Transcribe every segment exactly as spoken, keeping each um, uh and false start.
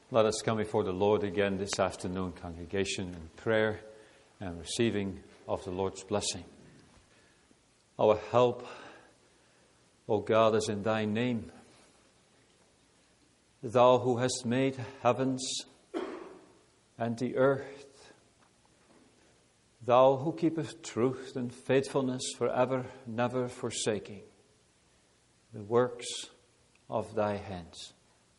Let us come before the Lord again this afternoon, congregation, in prayer and receiving of the Lord's blessing. Our help, O God, is in thy name. Thou who hast made heavens and the earth, thou who keepest truth and faithfulness forever, never forsaking the works of thy hands.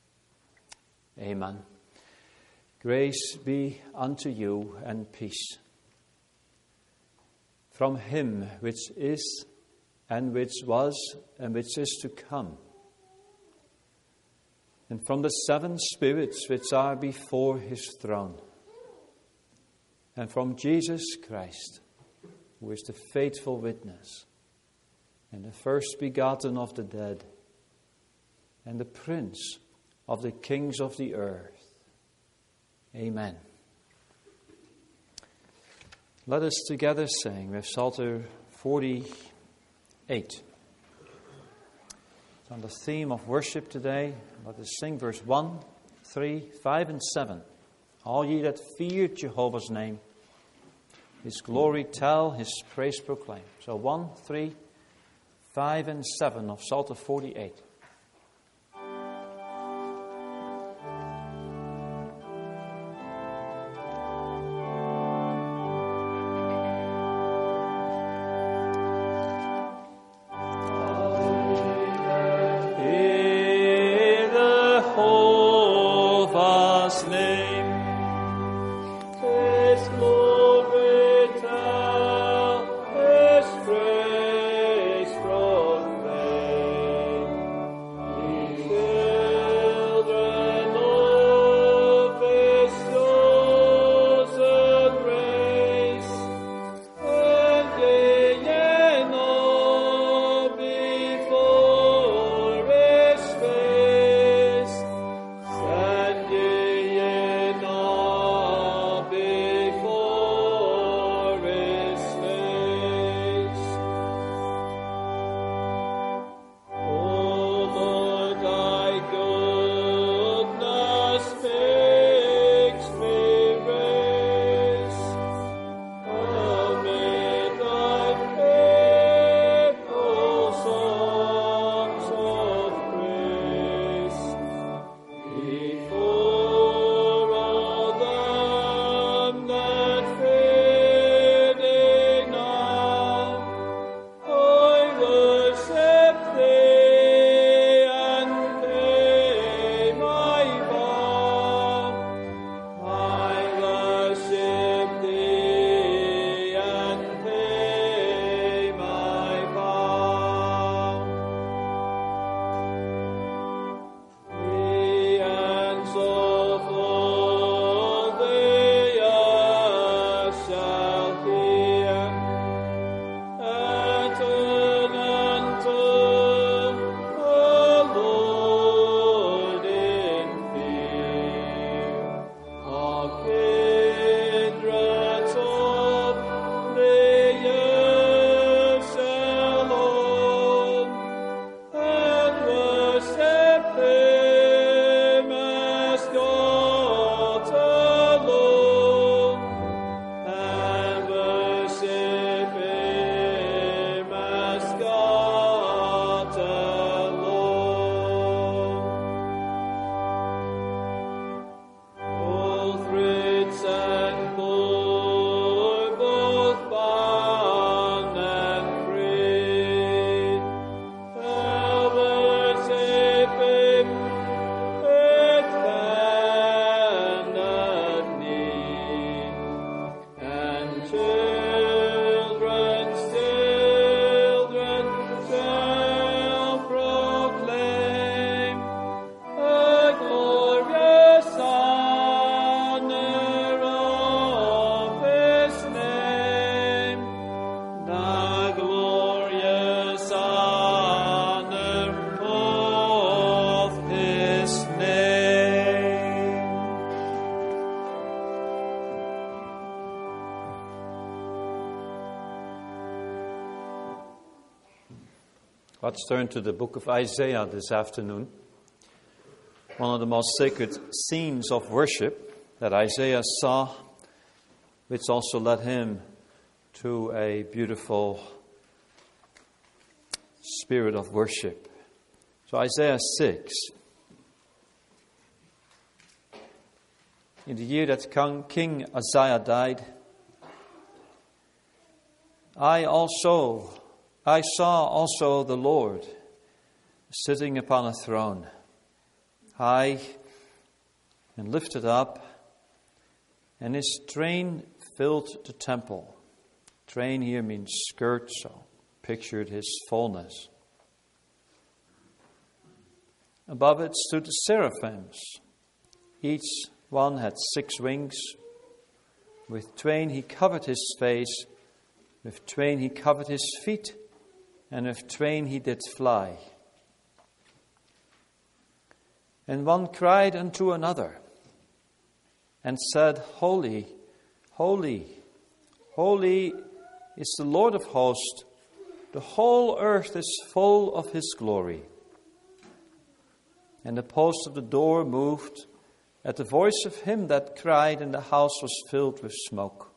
Amen. Grace be unto you and peace from him which is and which was and which is to come, and from the seven spirits which are before his throne, and from Jesus Christ, who is the faithful witness, and the first begotten of the dead, and the Prince of the kings of the earth. Amen. Let us together sing with Psalter forty-eight. It's on the theme of worship today. Let us sing verse one, three, five, and seven. All ye that fear Jehovah's name, his glory tell, his praise proclaim. So one, three, five, and seven of Psalter forty-eight. Let's turn to the book of Isaiah this afternoon. one of the most sacred scenes of worship that Isaiah saw, which also led him to a beautiful spirit of worship. So Isaiah six. In the year that King Uzziah died, I also, I saw also the Lord sitting upon a throne, high and lifted up, and his train filled the temple. Train here means skirt, so pictured his fullness. Above it stood the seraphims. Each one had six wings. With twain he covered his face, with twain he covered his feet, and with twain he did fly. And one cried unto another, and said, Holy, holy, holy is the Lord of hosts. The whole earth is full of his glory. And the post of the door moved at the voice of him that cried, and the house was filled with smoke.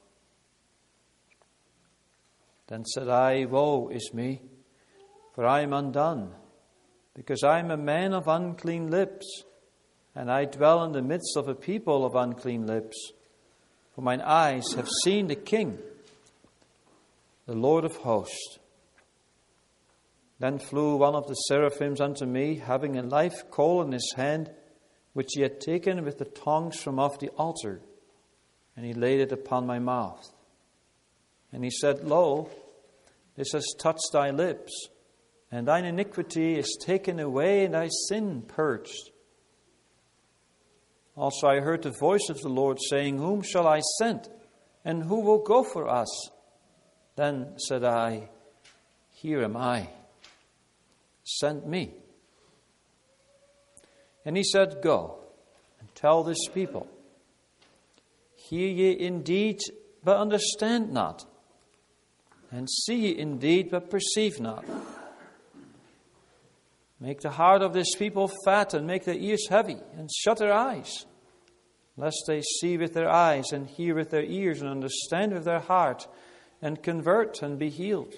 Then said I, Woe is me, for I am undone, because I am a man of unclean lips, and I dwell in the midst of a people of unclean lips. For mine eyes have seen the King, the Lord of hosts. Then flew one of the seraphims unto me, having a live coal in his hand, which he had taken with the tongs from off the altar, and he laid it upon my mouth. And he said, Lo, this has touched thy lips, and thine iniquity is taken away, and thy sin purged. Also I heard the voice of the Lord saying, Whom shall I send, and who will go for us? Then said I, Here am I, send me. And he said, Go, and tell this people, Hear ye indeed, but understand not, and see ye indeed, but perceive not. Make the heart of this people fat, and make their ears heavy, and shut their eyes, lest they see with their eyes, and hear with their ears, and understand with their heart, and convert, and be healed.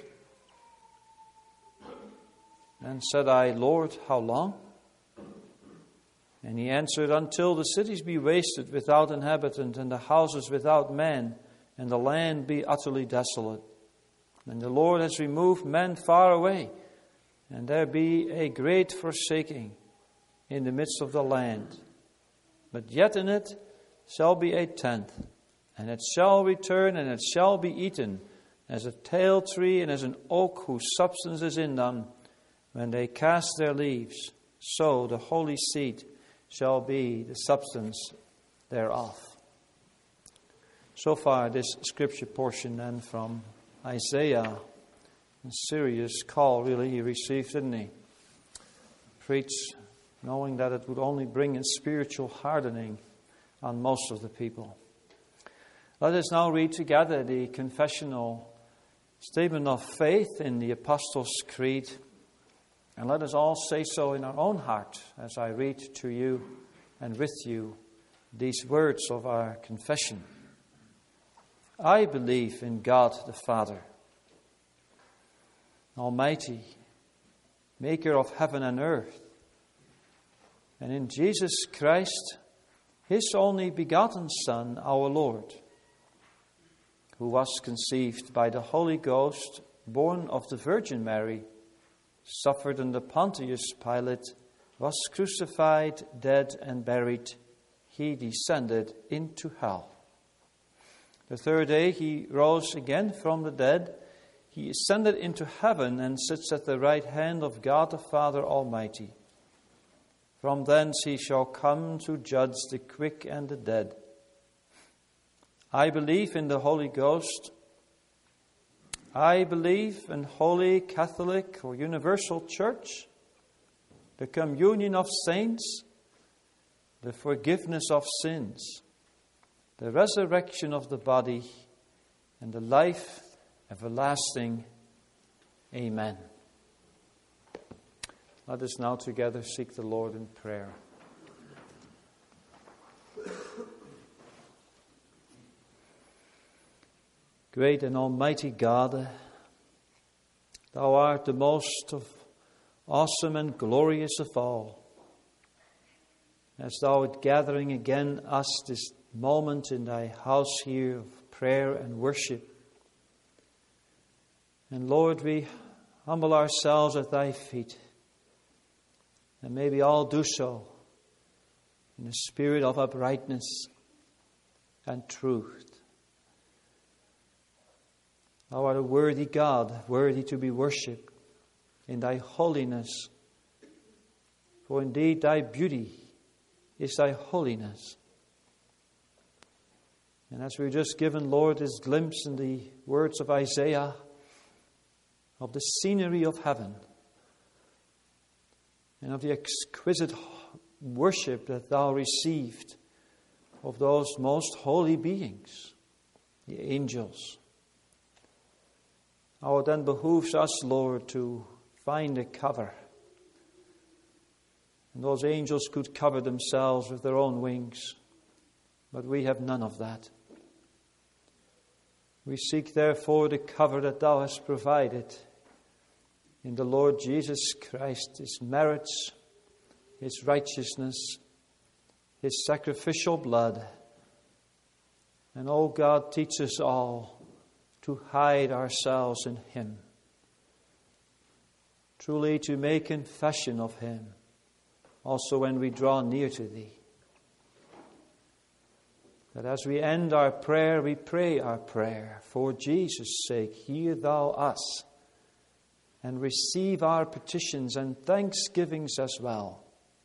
Then said I, Lord, how long? And he answered, Until the cities be wasted without inhabitant, and the houses without man, and the land be utterly desolate. And the Lord has removed men far away, and there be a great forsaking in the midst of the land. But yet in it shall be a tenth, and it shall return, and it shall be eaten, as a tale tree and as an oak whose substance is in them. When they cast their leaves, so the holy seed shall be the substance thereof. So far, this scripture portion then from Isaiah, a serious call really he received, didn't he? Preach, knowing that it would only bring in spiritual hardening on most of the people. Let us now read together the confessional statement of faith in the Apostles' Creed. And let us all say so in our own heart as I read to you and with you these words of our confession. I believe in God the Father, Almighty, Maker of heaven and earth, and in Jesus Christ, His only begotten Son, our Lord, who was conceived by the Holy Ghost, born of the Virgin Mary, suffered under Pontius Pilate, was crucified, dead, and buried. He descended into hell. The third day he rose again from the dead. He ascended into heaven and sits at the right hand of God the Father Almighty. From thence he shall come to judge the quick and the dead. I believe in the Holy Ghost. I believe in Holy Catholic or Universal Church, the communion of saints, the forgiveness of sins, the resurrection of the body, and the life everlasting. Amen. Let us now together seek the Lord in prayer. Great and almighty God, Thou art the most of awesome and glorious of all. As Thou art gathering again us this moment in Thy house here of prayer and worship. And Lord, we humble ourselves at Thy feet, and may we all do so in a spirit of uprightness and truth. Thou art a worthy God, worthy to be worshipped in Thy holiness. For indeed Thy beauty is Thy holiness. And as we've just given, Lord, this glimpse in the words of Isaiah of the scenery of heaven and of the exquisite worship that Thou received of those most holy beings, the angels. How it then behooves us, Lord, to find a cover. And those angels could cover themselves with their own wings, but we have none of that. We seek, therefore, the cover that Thou hast provided in the Lord Jesus Christ, His merits, His righteousness, His sacrificial blood. And, O God, teach us all to hide ourselves in Him, truly to make confession of Him, also when we draw near to Thee. That as we end our prayer, we pray our prayer. For Jesus' sake, hear Thou us, and receive our petitions and thanksgivings as well.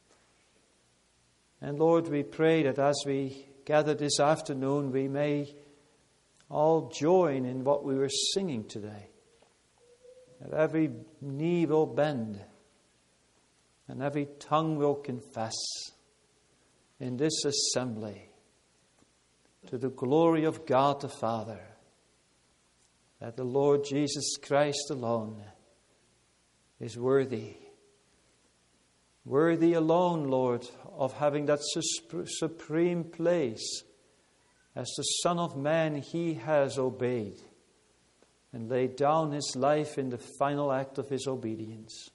And Lord, we pray that as we gather this afternoon, we may all join in what we were singing today. That every knee will bend and every tongue will confess in this assembly to the glory of God the Father, that the Lord Jesus Christ alone is worthy. Worthy alone, Lord, of having that supreme place. As the Son of Man, He has obeyed and laid down His life in the final act of His obedience.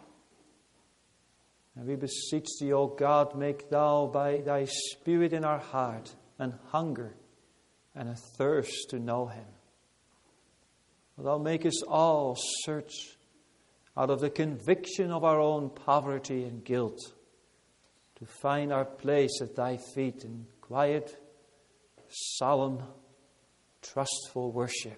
And we beseech Thee, O God, make Thou by Thy Spirit in our heart an hunger and a thirst to know Him. Thou make us all search out of the conviction of our own poverty and guilt to find our place at Thy feet in quiet, solemn, trustful worship.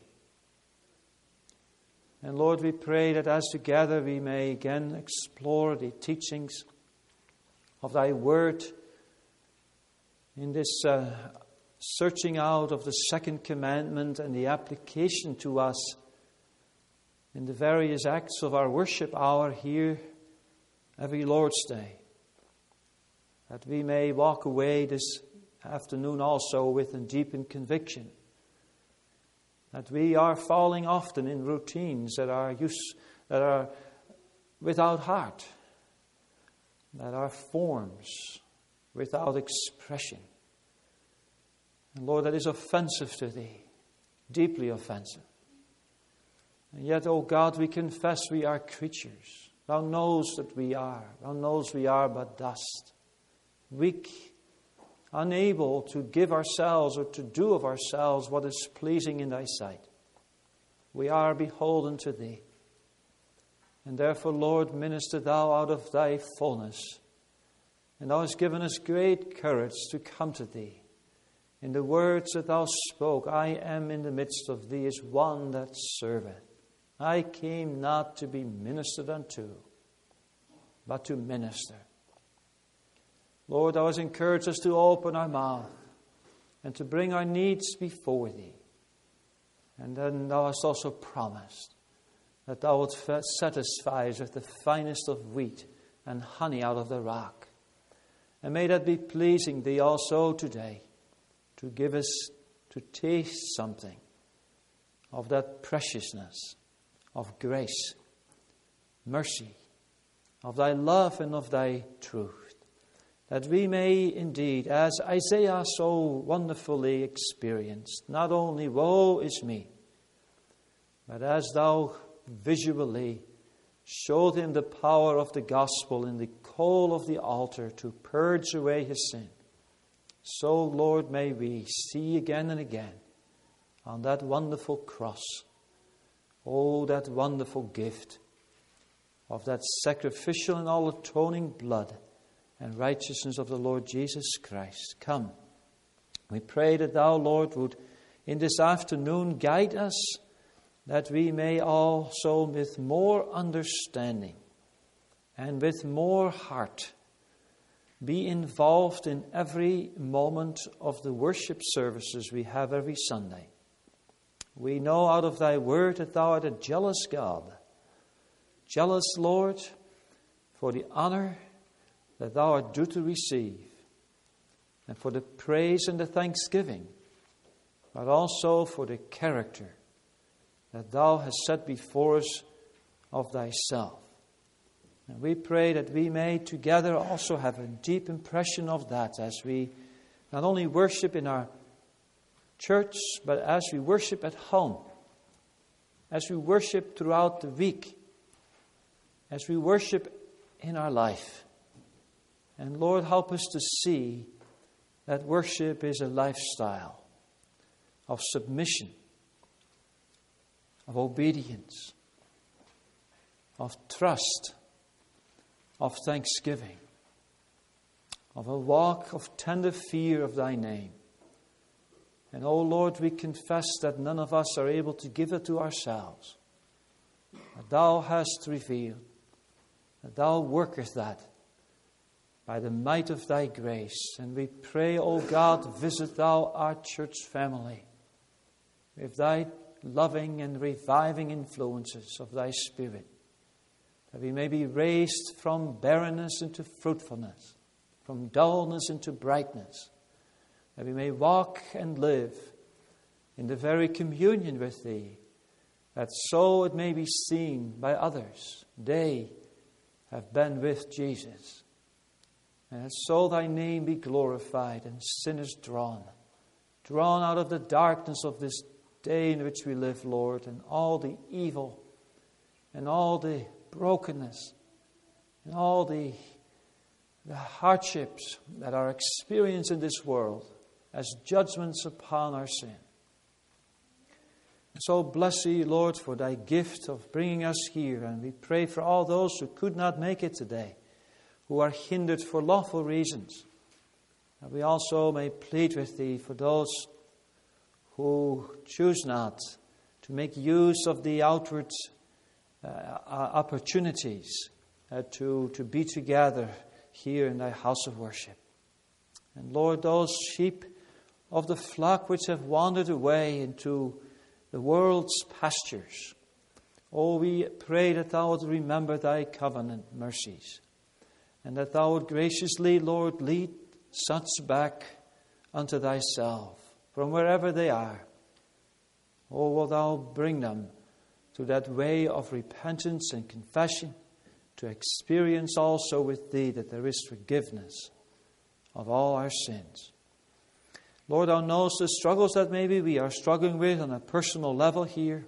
And Lord, we pray that as together we may again explore the teachings of Thy Word in this uh, searching out of the second commandment and the application to us in the various acts of our worship hour here every Lord's Day. That we may walk away this afternoon also with a deepened conviction that we are falling often in routines that are use, that are without heart, that are forms without expression. And Lord, that is offensive to Thee, deeply offensive. And yet, O God, we confess we are creatures. Thou knows that we are. Thou knows we are but dust, weak, unable to give ourselves or to do of ourselves what is pleasing in Thy sight. We are beholden to Thee. And therefore, Lord, minister Thou out of Thy fullness. And Thou hast given us great courage to come to Thee. In the words that Thou spoke, I am in the midst of Thee as one that serveth. I came not to be ministered unto, but to minister. Lord, Thou hast encouraged us to open our mouth and to bring our needs before Thee. And then Thou hast also promised that Thou wilt satisfy us with the finest of wheat and honey out of the rock. And may that be pleasing Thee also today, to give us to taste something of that preciousness of grace, mercy, of Thy love and of Thy truth, that we may indeed, as Isaiah so wonderfully experienced, not only woe is me, But as thou visually showed him the power of the gospel in the coal of the altar to purge away his sin, so, Lord, may we see again and again on that wonderful cross, oh, that wonderful gift of that sacrificial and all atoning blood and righteousness of the Lord Jesus Christ. Come, we pray that thou, Lord, would in this afternoon guide us, that we may also with more understanding and with more heart be involved in every moment of the worship services we have every Sunday. We know out of thy word that thou art a jealous God. Jealous, Lord, for the honor that thou art due to receive, and for the praise and the thanksgiving, but also for the character that thou hast set before us of thyself. And we pray that we may together also have a deep impression of that as we not only worship in our church, but as we worship at home, as we worship throughout the week, as we worship in our life. And Lord, help us to see that worship is a lifestyle of submission, of obedience, of trust, of thanksgiving, of a walk of tender fear of thy name. And, oh Lord, we confess that none of us are able to give it to ourselves. That thou hast revealed, that thou workest that by the might of thy grace. And we pray, O God, visit thou our church family with thy loving and reviving influences of thy Spirit, that we may be raised from barrenness into fruitfulness, from dullness into brightness, that we may walk and live in the very communion with thee, that so it may be seen by others they have been with Jesus, and that so thy name be glorified and sinners drawn, drawn out of the darkness of this day in which we live, Lord, and all the evil and all the brokenness and all the, the hardships that are experienced in this world as judgments upon our sin. And so bless thee, Lord, for thy gift of bringing us here. And we pray for all those who could not make it today, who are hindered for lawful reasons. And we also may plead with thee for those who choose not to make use of the outward uh, opportunities uh, to, to be together here in thy house of worship. And Lord, those sheep of the flock which have wandered away into the world's pastures, oh, we pray that thou would remember thy covenant mercies, and that thou would graciously, Lord, lead such back unto thyself from wherever they are. Oh, will thou bring them to that way of repentance and confession, to experience also with thee that there is forgiveness of all our sins. Lord, thou knowest the struggles that maybe we are struggling with on a personal level here.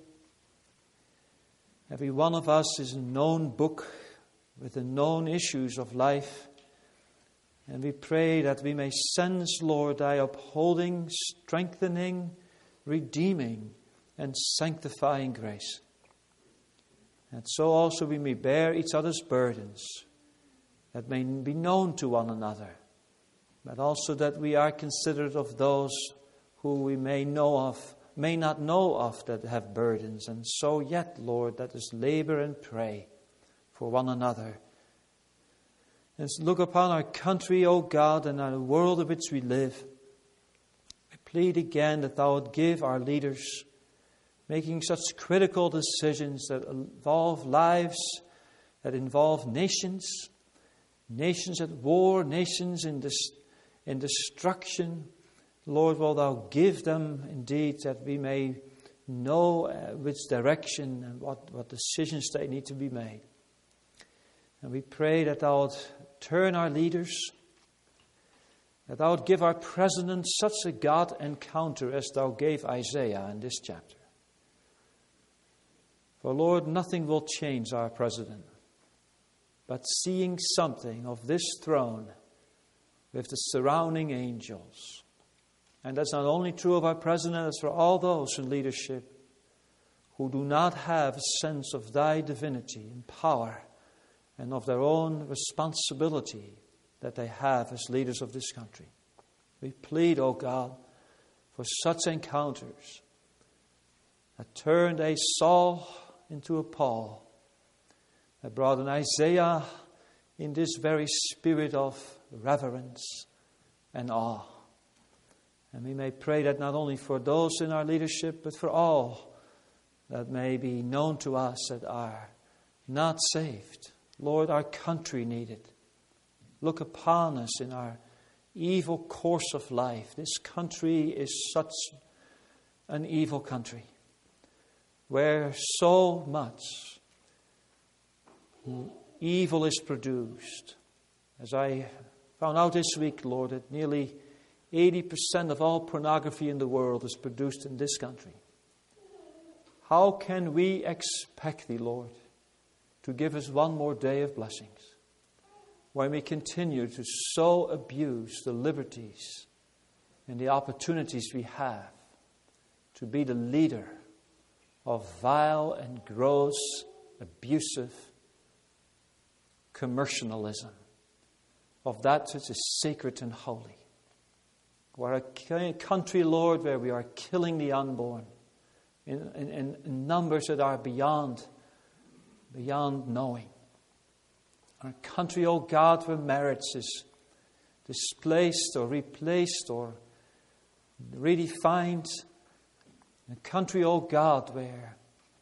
Every one of us is a known book with the known issues of life. And we pray that we may sense, Lord, thy upholding, strengthening, redeeming, and sanctifying grace. And so also we may bear each other's burdens, that may be known to one another, but also that we are considerate of those who we may know of, may not know of, that have burdens. And so yet, Lord, let us labor and pray for one another. And look upon our country, O God, and our world in which we live. I plead again that thou would give our leaders, making such critical decisions that involve lives, that involve nations, nations at war, nations in dis- in destruction. Lord, will thou give them indeed that we may know uh, which direction and what, what decisions they need to be made. And we pray that thou would turn our leaders, that thou would give our president such a God encounter as thou gave Isaiah in this chapter. For Lord, nothing will change our president, but seeing something of this throne with the surrounding angels. And that's not only true of our president, it's for all those in leadership who do not have a sense of thy divinity and power and of their own responsibility that they have as leaders of this country. We plead, O God, for such encounters that turned a Saul into a Paul, that brought an Isaiah in this very spirit of reverence and awe. And we may pray that not only for those in our leadership, but for all that may be known to us that are not saved. Lord, our country needs it. Look upon us in our evil course of life. This country is such an evil country, where so much evil is produced. As I found out this week, Lord, that nearly eighty percent of all pornography in the world is produced in this country. How can we expect Thee, Lord, to give us one more day of blessings when we continue to so abuse the liberties and the opportunities we have to be the leader of vile and gross, abusive commercialism, of that which is sacred and holy? We're a country, Lord, where we are killing the unborn in, in, in numbers that are beyond, beyond knowing. Our country, O God, where marriage is displaced or replaced or redefined. A country, O God, where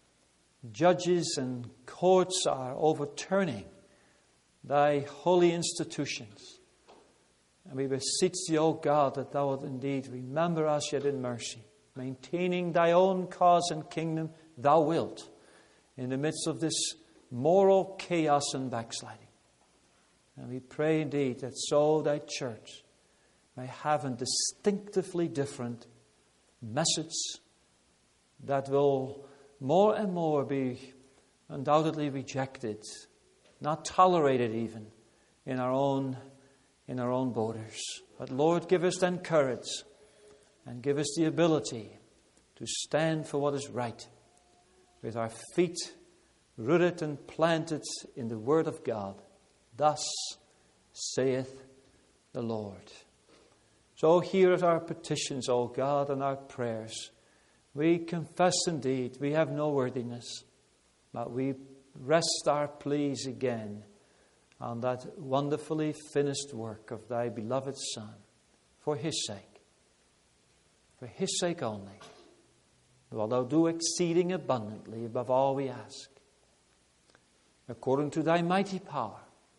judges and courts are overturning Thy holy institutions. And we beseech Thee, O God, that Thou wilt indeed remember us yet in mercy, maintaining Thy own cause and kingdom, Thou wilt, in the midst of this moral chaos and backsliding. And we pray indeed that so Thy church may have a distinctively different message that will more and more be undoubtedly rejected, not tolerated even in our own in our own borders. But Lord, give us then courage and give us the ability to stand for what is right, with our feet rooted and planted in the Word of God. Thus saith the Lord. So hear at our petitions, O God, and our prayers. We confess indeed we have no worthiness, but we rest our pleas again on that wonderfully finished work of Thy beloved Son, for His sake, for His sake only, wilt Thou do exceeding abundantly above all we ask, according to Thy mighty power,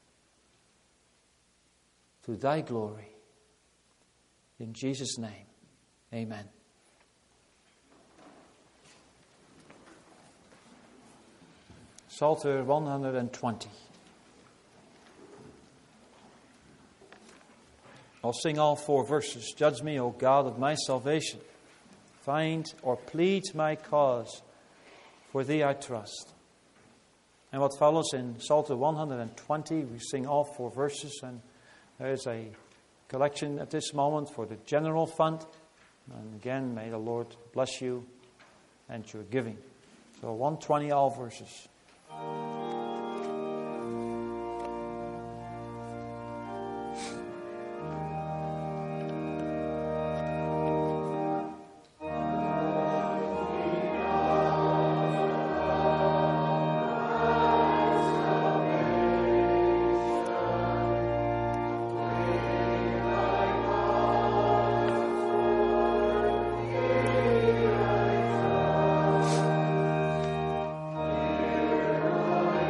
to Thy glory. In Jesus' name, amen. Psalter one hundred twenty. I'll sing all four verses. Judge me, O God of my salvation. Find or plead my cause. For Thee I trust. And what follows in Psalter one hundred twenty, we sing all four verses, and there is a collection at this moment for the general fund. And again, may the Lord bless you and your giving. So one twenty, all verses. Lord.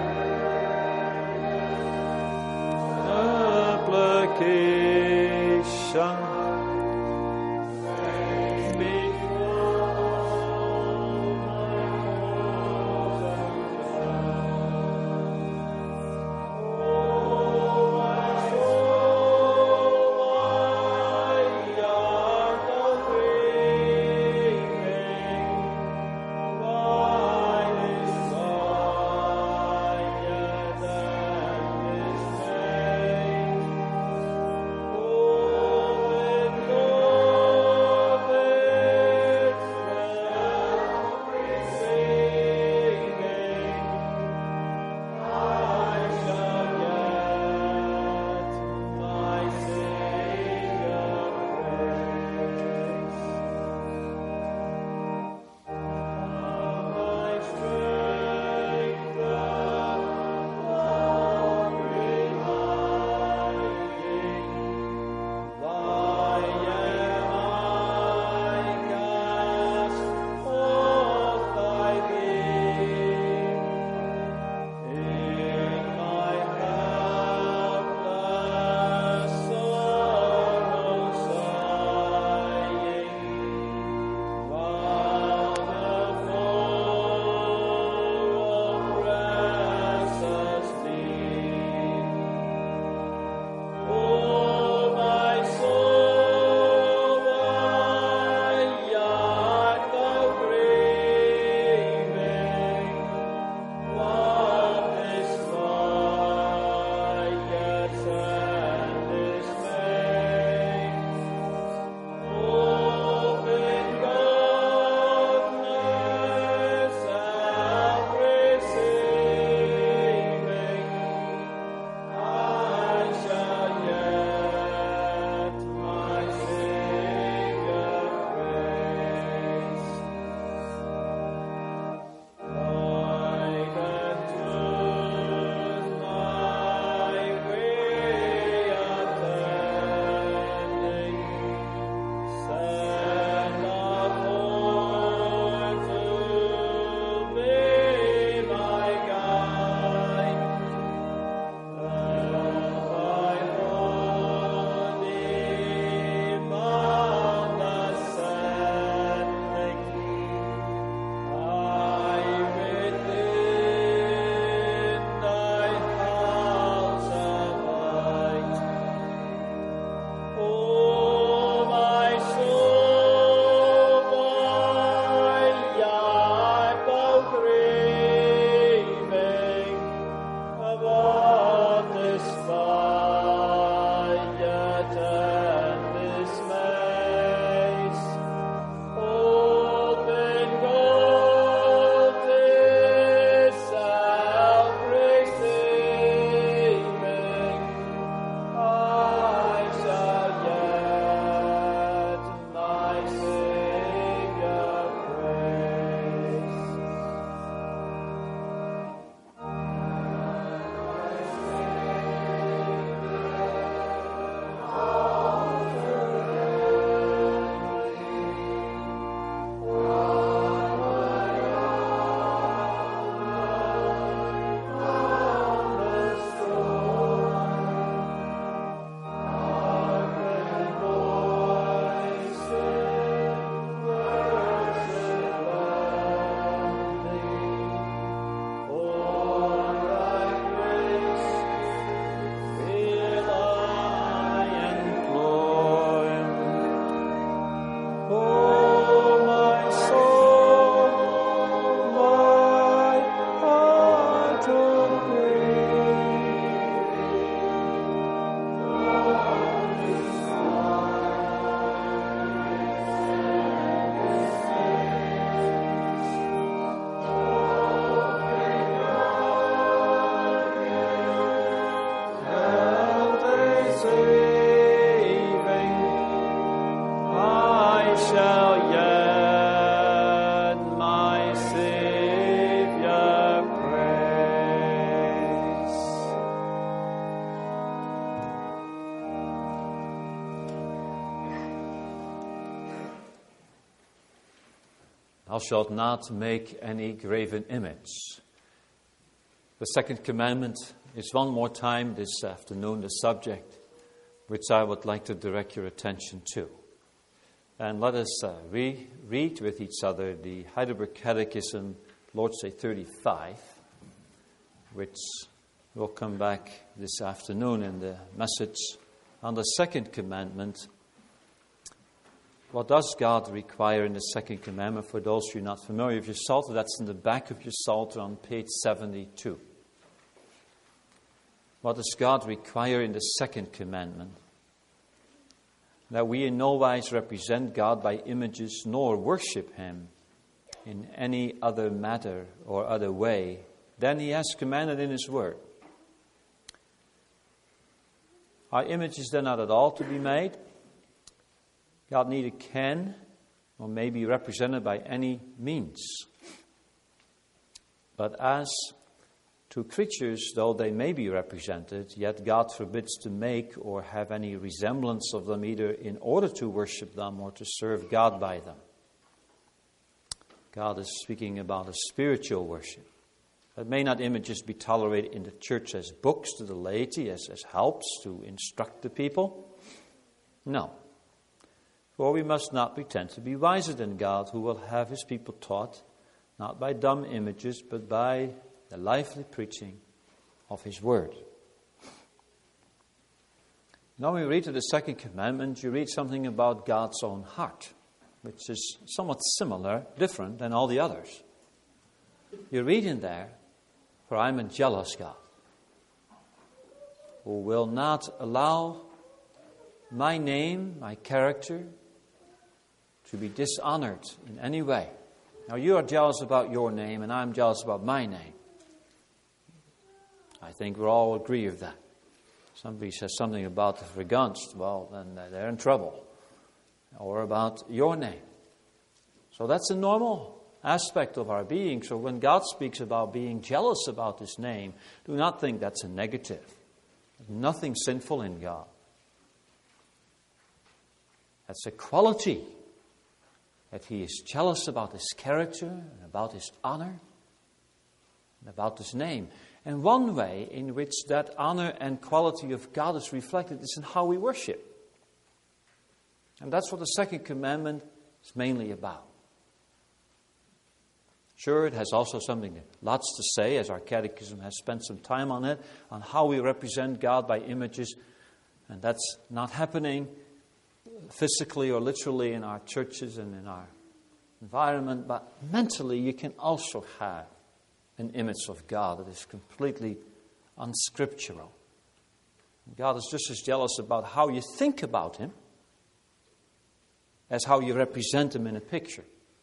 shall yet my Savior praise. Thou shalt not make any graven image. The second commandment is one more time this afternoon the subject which I would like to direct your attention to. And let us uh, re- read with each other the Heidelberg Catechism, Lord's Day thirty-five, which will come back this afternoon in the message on the second commandment. What does God require in the second commandment? For those who are not familiar with your Psalter, that's in the back of your Psalter on page seventy-two. What does God require in the second commandment? That we in no wise represent God by images, nor worship Him in any other matter or other way than He has commanded in His Word. Are images then not at all to be made? God neither can or may be represented by any means. But as to creatures, though they may be represented, yet God forbids to make or have any resemblance of them either in order to worship them or to serve God by them. God is speaking about a spiritual worship. But may not images be tolerated in the church as books to the laity, as, as helps to instruct the people? No. For we must not pretend to be wiser than God, who will have His people taught, not by dumb images, but by the lively preaching of His Word. Now when we read to the second commandment, you read something about God's own heart, which is somewhat similar, different than all the others. You read in there, for I am a jealous God, who will not allow my name, my character, to be dishonored in any way. Now you are jealous about your name, and I'm jealous about my name. I think we all agree with that. Somebody says something about the Vergunst, well, then they're in trouble. Or about your name. So that's a normal aspect of our being. So when God speaks about being jealous about His name, do not think that's a negative. There's nothing sinful in God. That's a quality, that He is jealous about His character and about His honor and about His name. And one way in which that honor and quality of God is reflected is in how we worship. And that's what the second commandment is mainly about. Sure, it has also something, lots to say, as our catechism has spent some time on it, on how we represent God by images. And that's not happening physically or literally in our churches and in our environment, but mentally you can also have an image of God that is completely unscriptural. God is just as jealous about how you think about Him as how you represent Him in a picture.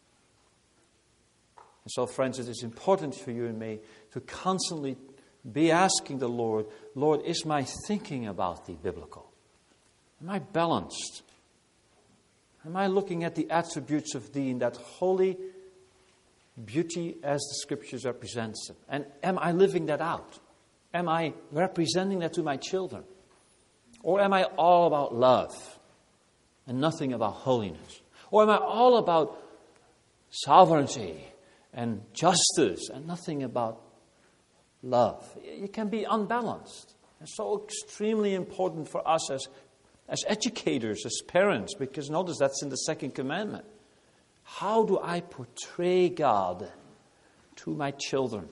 And so, friends, it is important for you and me to constantly be asking the Lord, Lord, is my thinking about Thee biblical? Am I balanced? Am I looking at the attributes of Thee in that holy beauty as the Scriptures represents them? And am I living that out? Am I representing that to my children? Or am I all about love and nothing about holiness? Or am I all about sovereignty and justice and nothing about love? You can be unbalanced. It's so extremely important for us as, as educators, as parents, because notice that's in the second commandment. How do I portray God to my children?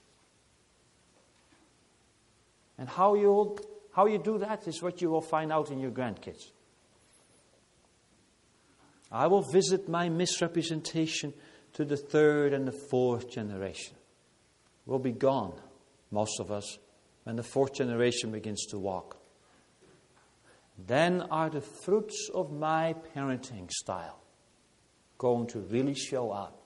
And how you how you do that is what you will find out in your grandkids. I will visit my misrepresentation to the third and the fourth generation. We'll be gone, most of us, when the fourth generation begins to walk. Then are the fruits of my parenting style going to really show up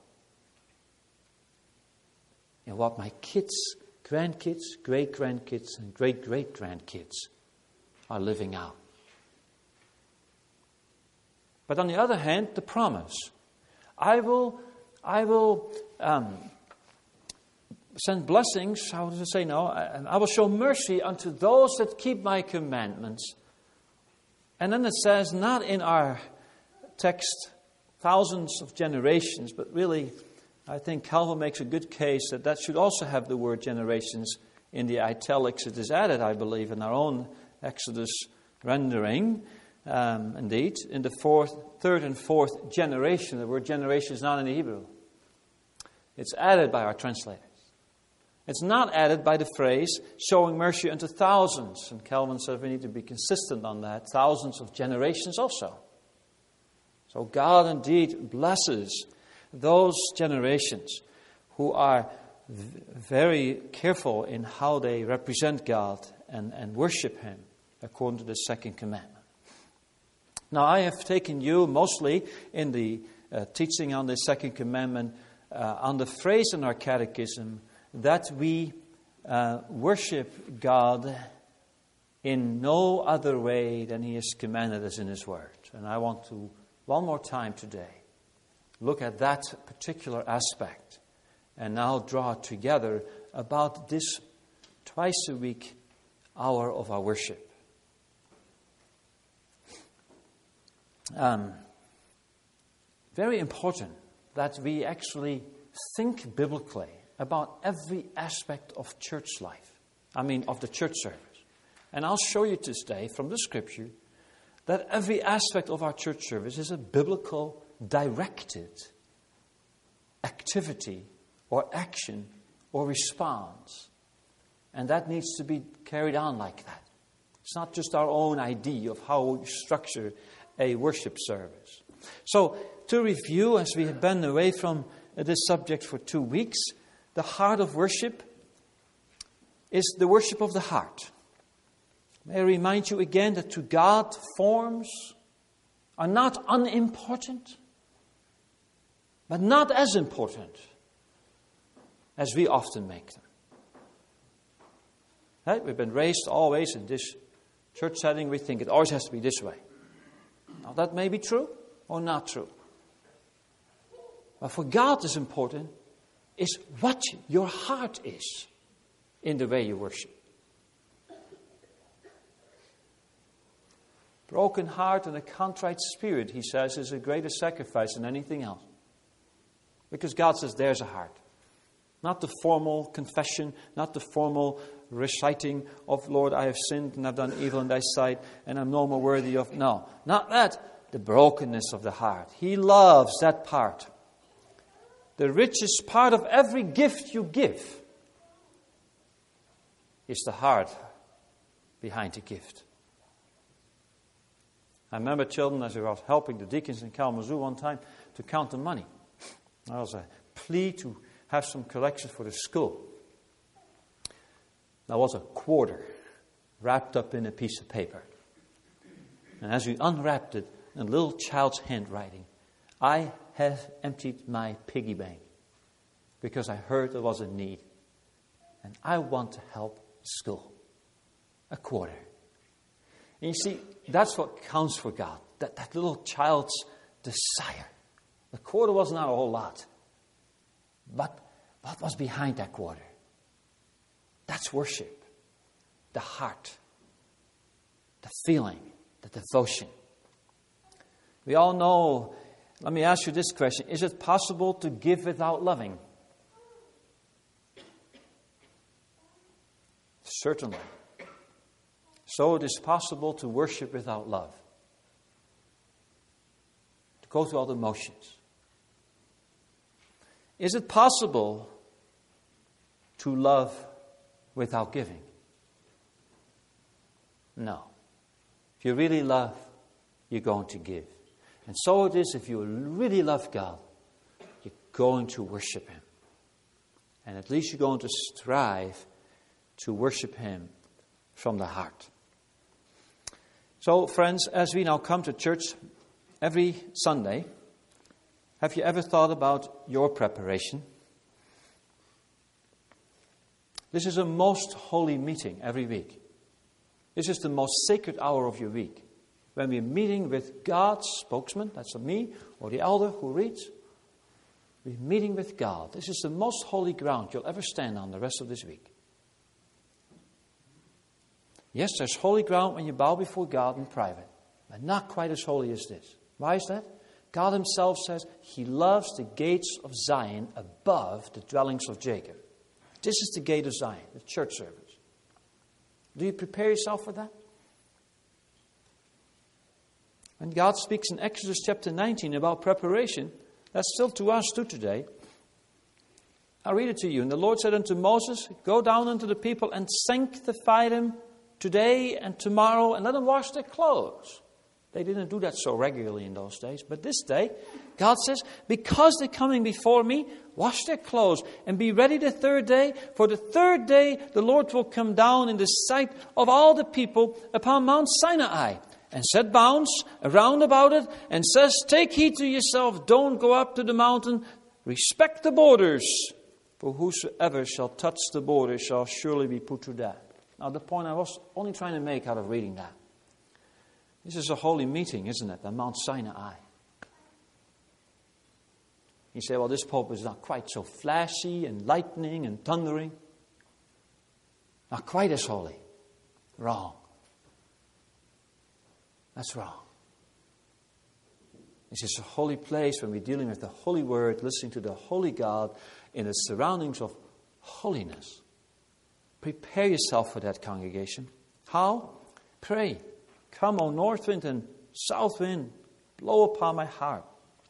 in what my kids, grandkids, great-grandkids, and great-great-grandkids are living out. But on the other hand, the promise. I will, I will um, send blessings, how does it say now? And I will show mercy unto those that keep my commandments. And then it says, not in our text, thousands of generations, but really, I think Calvin makes a good case that that should also have the word generations in the italics. It is added, I believe, in our own Exodus rendering. Um, indeed, in the fourth, third and fourth generation. The word generation is not in the Hebrew. It's added by our translators. It's not added by the phrase, showing mercy unto thousands. And Calvin said we need to be consistent on that. Thousands of generations also. So God indeed blesses those generations who are v- very careful in how they represent God and, and worship Him according to the second commandment. Now, I have taken you mostly in the uh, teaching on the second commandment uh, on the phrase in our catechism that we uh, worship God in no other way than He has commanded us in His Word. And I want to, one more time today, look at that particular aspect and now draw together about this twice a week hour of our worship. Um, very important that we actually think biblically about every aspect of church life. I mean, of the church service. And I'll show you today from the Scripture that every aspect of our church service is a biblical, directed activity or action or response. And that needs to be carried on like that. It's not just our own idea of how we structure a worship service. So, to review, as we have been away from this subject for two weeks, the heart of worship is the worship of the heart. May I remind you again that to God, forms are not unimportant, but not as important as we often make them. Right? We've been raised always in this church setting. We think it always has to be this way. Now, that may be true or not true. But for God, is important is what your heart is in the way you worship. Broken heart and a contrite spirit, He says, is a greater sacrifice than anything else. Because God says there's a heart. Not the formal confession, not the formal reciting of, Lord, I have sinned and I've done evil in Thy sight and I'm no more worthy of... No, not that. The brokenness of the heart. He loves that part. The richest part of every gift you give is the heart behind the gift. I remember children, as I was helping the deacons in Kalamazoo one time, to count the money. That was a plea to have some collections for the school. There was a quarter wrapped up in a piece of paper. And as we unwrapped it, in a little child's handwriting, I have emptied my piggy bank because I heard there was a need. And I want to help the school. A quarter. And you see, that's what counts for God. That, that little child's desire. The quarter was not a whole lot. But what was behind that quarter? That's worship. The heart. The feeling. The devotion. We all know, let me ask you this question. Is it possible to give without loving? Certainly. So it is possible to worship without love. To go through all the motions. Is it possible to love without giving? No. If you really love, you're going to give. And so it is if you really love God, you're going to worship Him. And at least you're going to strive to worship Him from the heart. So, friends, as we now come to church every Sunday, have you ever thought about your preparation? This is a most holy meeting every week. This is the most sacred hour of your week. when we're meeting with God's spokesman, that's me, or the elder who reads, we're meeting with God. This is the most holy ground you'll ever stand on the rest of this week. Yes, there's holy ground when you bow before God in private, but not quite as holy as this. Why is that? God himself says he loves the gates of Zion above the dwellings of Jacob. This is the gate of Zion, the church service. Do you prepare yourself for that? When God speaks in Exodus chapter nineteen about preparation, that's still to us too today. I'll read it to you. And the Lord said unto Moses, go down unto the people and sanctify them today and tomorrow, and let them wash their clothes. They didn't do that so regularly in those days. But this day, God says, because they're coming before me, wash their clothes and be ready the third day. For the third day, the Lord will come down in the sight of all the people upon Mount Sinai and set bounds around about it and says, take heed to yourself, don't go up to the mountain, respect the borders. For whosoever shall touch the border shall surely be put to death. Now the point I was only trying to make out of reading that. This is a holy meeting, isn't it? The Mount Sinai. You say, well, this Pope is not quite so flashy and lightning and thundering. Not quite as holy. Wrong. That's wrong. This is a holy place when we're dealing with the Holy Word, listening to the Holy God in the surroundings of holiness. Prepare yourself for that, congregation. How? Pray. Come, O north wind and south wind, blow upon my heart.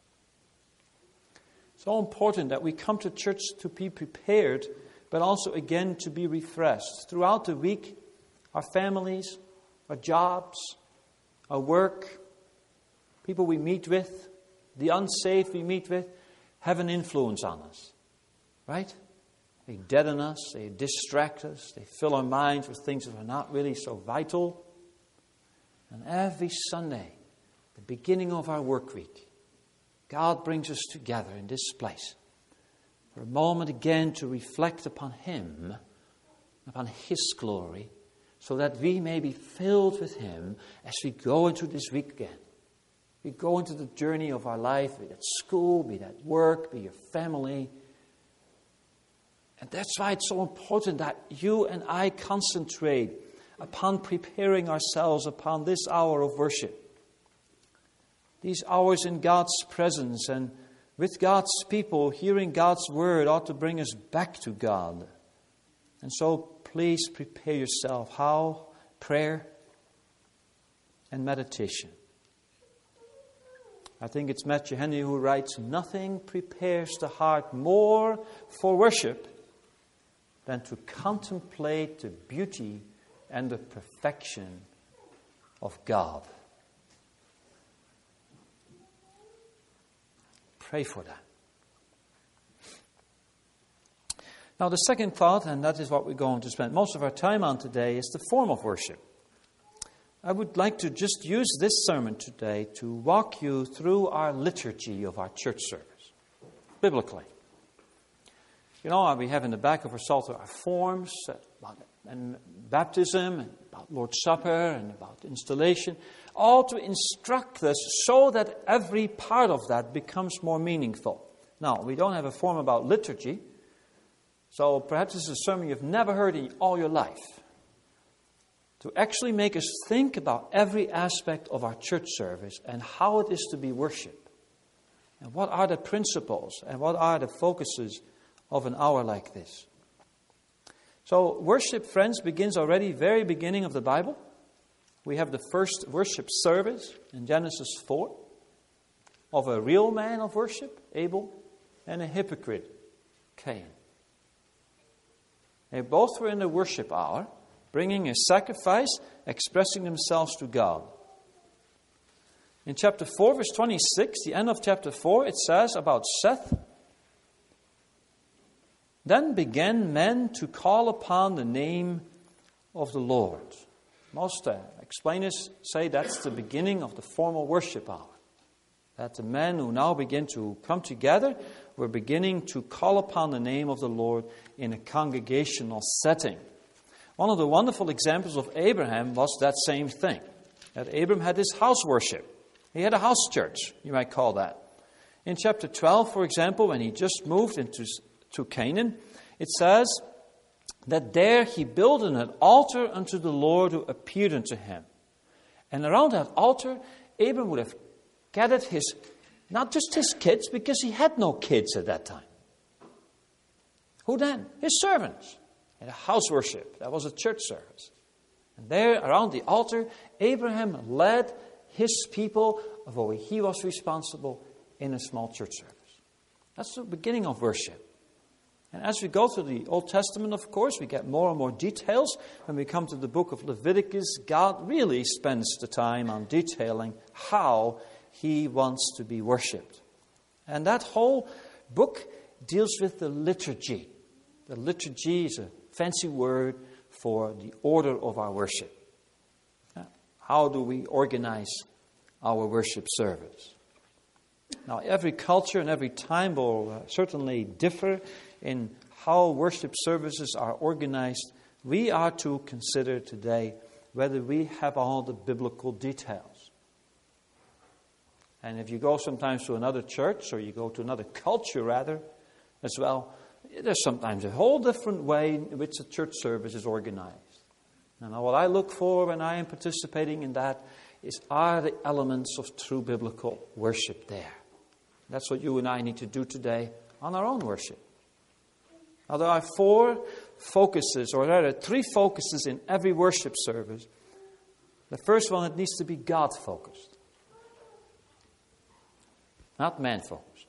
So important that we come to church to be prepared, but also again to be refreshed. Throughout the week, our families, our jobs, our work, people we meet with, the unsafe we meet with, have an influence on us. Right? They deaden us, they distract us, they fill our minds with things that are not really so vital. And every Sunday, the beginning of our work week, God brings us together in this place for a moment again to reflect upon Him, upon His glory, so that we may be filled with Him as we go into this week again. We go into the journey of our life, be that school, be that work, be your family. And that's why it's so important that you and I concentrate upon preparing ourselves upon this hour of worship. These hours in God's presence and with God's people, hearing God's word ought to bring us back to God. And so please prepare yourself. How? Prayer and meditation. I think it's Matthew Henry who writes, nothing prepares the heart more for worship than to contemplate the beauty and the perfection of God. Pray for that. Now the second thought, and that is what we're going to spend most of our time on today, is the form of worship. I would like to just use this sermon today to walk you through our liturgy of our church service, biblically. You know, we have in the back of our Psalter our forms, about and baptism, and about Lord's Supper, and about installation, all to instruct us so that every part of that becomes more meaningful. Now, we don't have a form about liturgy, so perhaps this is a sermon you've never heard in all your life. To actually make us think about every aspect of our church service and how it is to be worshipped. And what are the principles and what are the focuses of an hour like this. So worship, friends, begins already very beginning of the Bible. We have the first worship service in Genesis four of a real man of worship, Abel, and a hypocrite, Cain. They both were in the worship hour, bringing a sacrifice, expressing themselves to God. In chapter four, verse twenty-six, the end of chapter four, it says about Seth, then began men to call upon the name of the Lord. Most uh, explainers say that's the beginning of the formal worship hour. That the men who now begin to come together were beginning to call upon the name of the Lord in a congregational setting. One of the wonderful examples of Abraham was that same thing. that Abram had his house worship. He had a house church, you might call that. In chapter twelve, for example, when he just moved into to Canaan, it says that there he built an altar unto the Lord who appeared unto him. And around that altar, Abram would have gathered his, not just his kids, because he had no kids at that time. Who then? His servants. He had a house worship. That was a church service. And there, around the altar, Abraham led his people of what he was responsible in a small church service. That's the beginning of worship. And as we go through the Old Testament, of course, we get more and more details. When we come to the book of Leviticus, God really spends the time on detailing how He wants to be worshipped. And that whole book deals with the liturgy. The liturgy is a fancy word for the order of our worship. How do we organize our worship service? Now, every culture and every time will uh, certainly differ in how worship services are organized. We are to consider today whether we have all the biblical details. And if you go sometimes to another church, or you go to another culture rather, as well, there's sometimes a whole different way in which a church service is organized. And what I look for when I am participating in that is, are the elements of true biblical worship there? That's what you and I need to do today on our own worship. Now, there are four focuses, or rather three focuses in every worship service. The first one, it needs to be God-focused, not man-focused.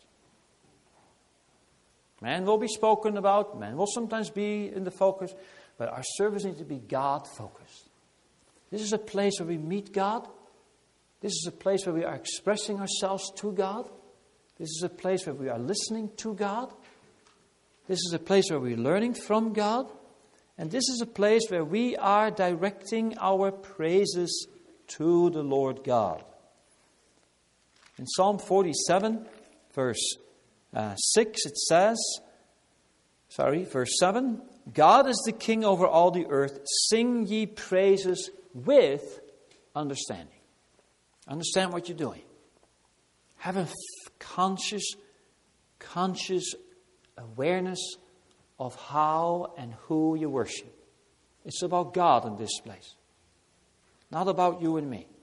Man will be spoken about, man will sometimes be in the focus, but our service needs to be God-focused. This is a place where we meet God. This is a place where we are expressing ourselves to God. This is a place where we are listening to God. This is a place where we're learning from God. And this is a place where we are directing our praises to the Lord God. In Psalm forty-seven, verse uh, six, it says, sorry, verse seven, God is the King over all the earth. Sing ye praises with understanding. Understand what you're doing. Have a conscious, conscious awareness of how and who you worship. It's about God in this place, not about you and me.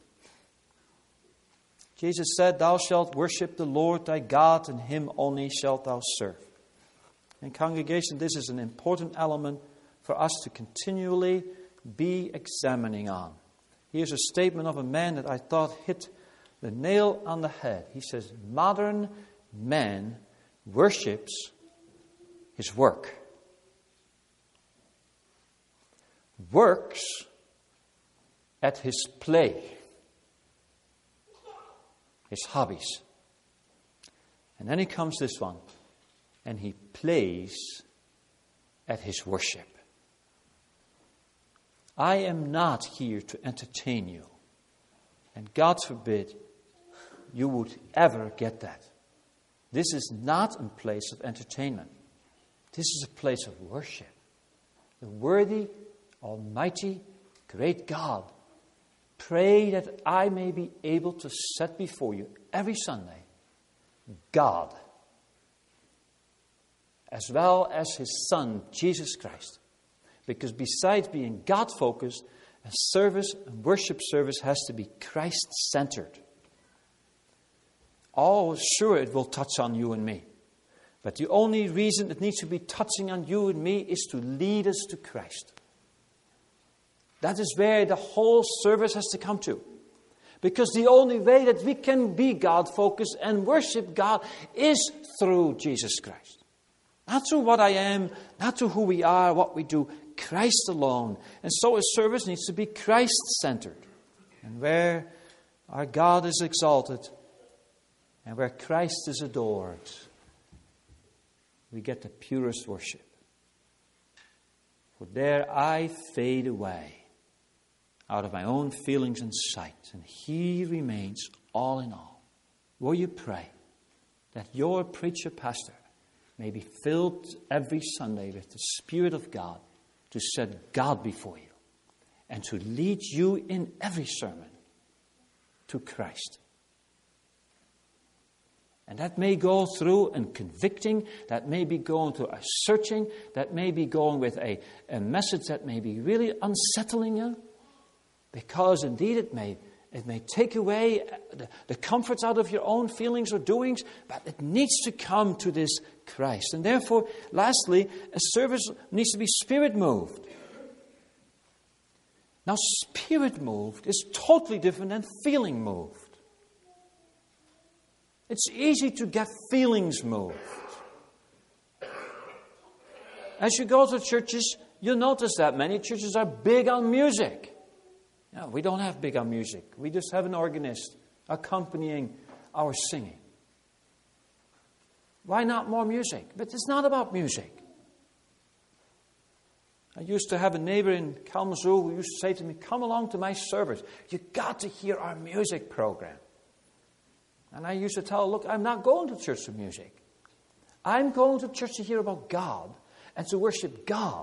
Jesus said, "Thou shalt worship the Lord thy God, and Him only shalt thou serve." And congregation, this is an important element for us to continually be examining on. Here's a statement of a man that I thought hit the nail on the head. He says, modern man worships his work. Works at his play. His hobbies. And then he comes this one. And he plays at his worship. I am not here to entertain you. And God forbid you would ever get that. This is not a place of entertainment. This is a place of worship. The worthy, almighty, great God, pray that I may be able to set before you every Sunday God, as well as His Son, Jesus Christ. Because besides being God-focused, a service, a worship service has to be Christ-centered. Oh, sure, it will touch on you and me. But the only reason it needs to be touching on you and me is to lead us to Christ. That is where the whole service has to come to. Because the only way that we can be God-focused and worship God is through Jesus Christ. Not through what I am, not through who we are, what we do. Christ alone. And so a service needs to be Christ-centered. And where our God is exalted and where Christ is adored, we get the purest worship. For there I fade away out of my own feelings and sight, and He remains all in all. Will you pray that your preacher pastor may be filled every Sunday with the Spirit of God to set God before you and to lead you in every sermon to Christ. And that may go through a convicting, that may be going through a searching, that may be going with a, a message that may be really unsettling you, because indeed it may it may take away the, the comforts out of your own feelings or doings, but it needs to come to this Christ. And therefore, lastly, a service needs to be Spirit-moved. Now, Spirit-moved is totally different than feeling-moved. It's easy to get feelings moved. As you go to churches, you'll notice that many churches are big on music. No, we don't have big on music. We just have an organist accompanying our singing. Why not more music? But it's not about music. I used to have a neighbor in Kalamazoo who used to say to me, "Come along to my service. You've got to hear our music program." And I used to tell her, "Look, I'm not going to church for music. I'm going to church to hear about God and to worship God."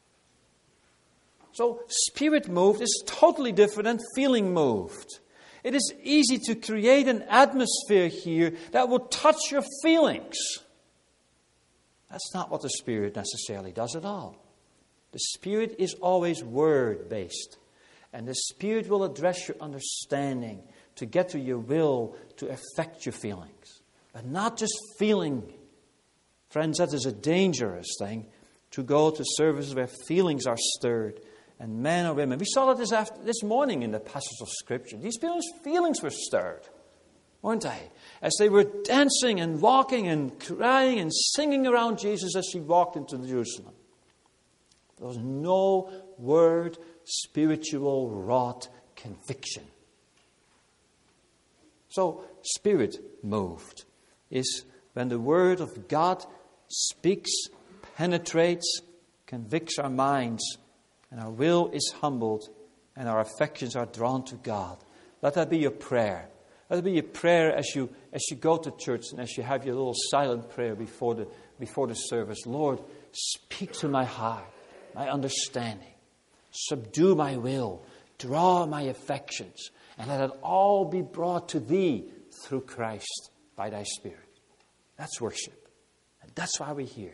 So, Spirit-moved is totally different than feeling-moved. It is easy to create an atmosphere here that will touch your feelings. That's not what the Spirit necessarily does at all. The Spirit is always word-based. And the Spirit will address your understanding to get to your will, to affect your feelings. But not just feeling. Friends, that is a dangerous thing, to go to services where feelings are stirred. And men or women, we saw that this, after, this morning in the passage of Scripture. These feelings, feelings were stirred, weren't they? As they were dancing and walking and crying and singing around Jesus as he walked into Jerusalem. There was no word, spiritual, wrought conviction. So, Spirit-moved is when the Word of God speaks, penetrates, convicts our minds, and our will is humbled, and our affections are drawn to God. Let that be your prayer. Let it be your prayer as you as you go to church and as you have your little silent prayer before the before the service. Lord, speak to my heart, my understanding. Subdue my will. Draw my affections. And let it all be brought to Thee through Christ by Thy Spirit. That's worship. And that's why we're here.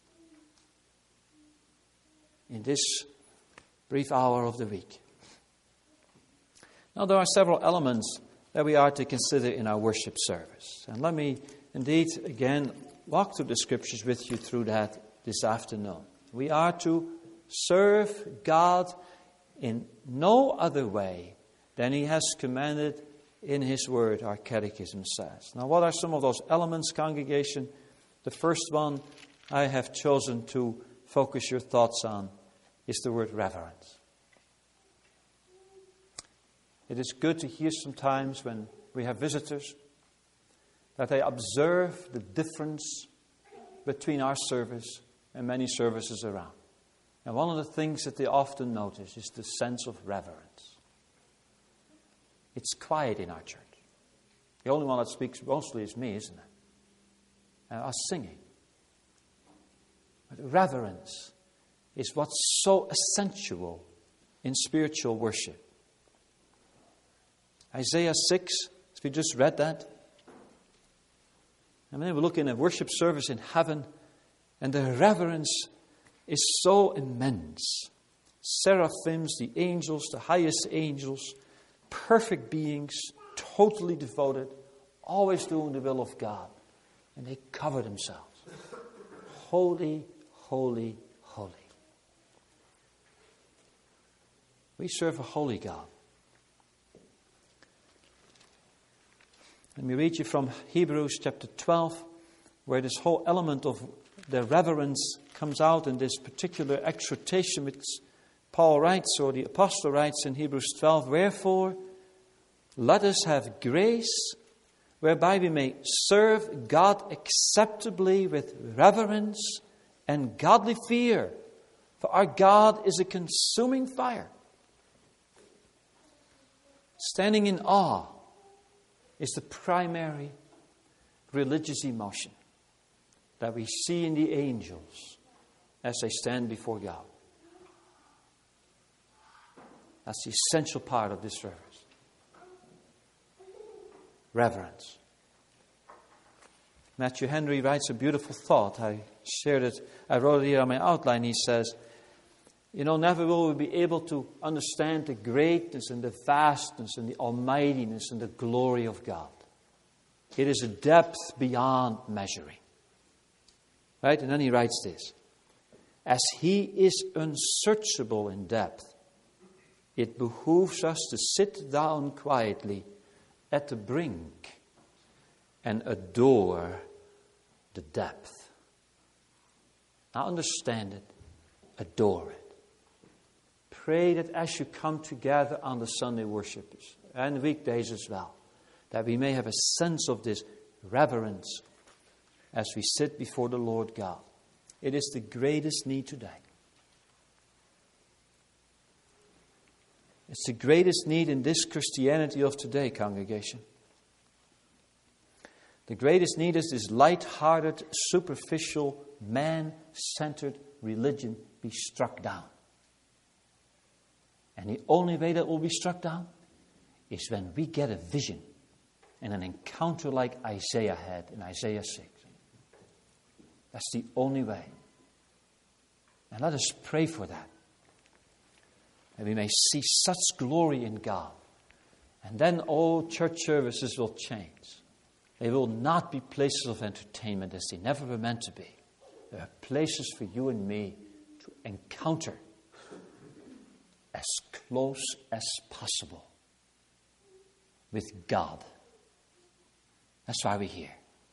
In this brief hour of the week. Now, there are several elements that we are to consider in our worship service. And let me indeed, again, walk through the Scriptures with you through that this afternoon. We are to serve God in no other way than He has commanded in His Word, our Catechism says. Now, what are some of those elements, congregation? The first one I have chosen to focus your thoughts on is the word reverence. It is good to hear sometimes when we have visitors that they observe the difference between our service and many services around. And one of the things that they often notice is the sense of reverence. It's quiet in our church. The only one that speaks mostly is me, isn't it? And us singing. But reverence is what's so essential in spiritual worship. Isaiah six, as we just read that. And then we look in a worship service in heaven, and the reverence is so immense. Seraphims, the angels, the highest angels, perfect beings, totally devoted, always doing the will of God. And they cover themselves. Holy, holy, holy. We serve a holy God. Let me read you from Hebrews chapter twelve, where this whole element of the reverence comes out in this particular exhortation which Paul writes, or the apostle writes in Hebrews twelve. Wherefore, let us have grace whereby we may serve God acceptably with reverence and godly fear. For our God is a consuming fire. Standing in awe is the primary religious emotion that we see in the angels as they stand before God. That's the essential part of this service. reverence. Matthew Henry writes a beautiful thought. I shared it, I wrote it here on my outline. He says, you know, never will we be able to understand the greatness and the vastness and the almightiness and the glory of God. It is a depth beyond measuring. Right? And then he writes this. As He is unsearchable in depth, it behooves us to sit down quietly at the brink and adore the depth. Now understand it, adore it. Pray that as you come together on the Sunday worships and weekdays as well, that we may have a sense of this reverence as we sit before the Lord God. It is the greatest need today. It's the greatest need in this Christianity of today, congregation. The greatest need is this light-hearted, superficial, man-centered religion be struck down. And the only way that will be struck down is when we get a vision and an encounter like Isaiah had in Isaiah six. That's the only way. And let us pray for that. And we may see such glory in God. And then all church services will change. They will not be places of entertainment as they never were meant to be. They are places for you and me to encounter as close as possible with God. That's why we're here.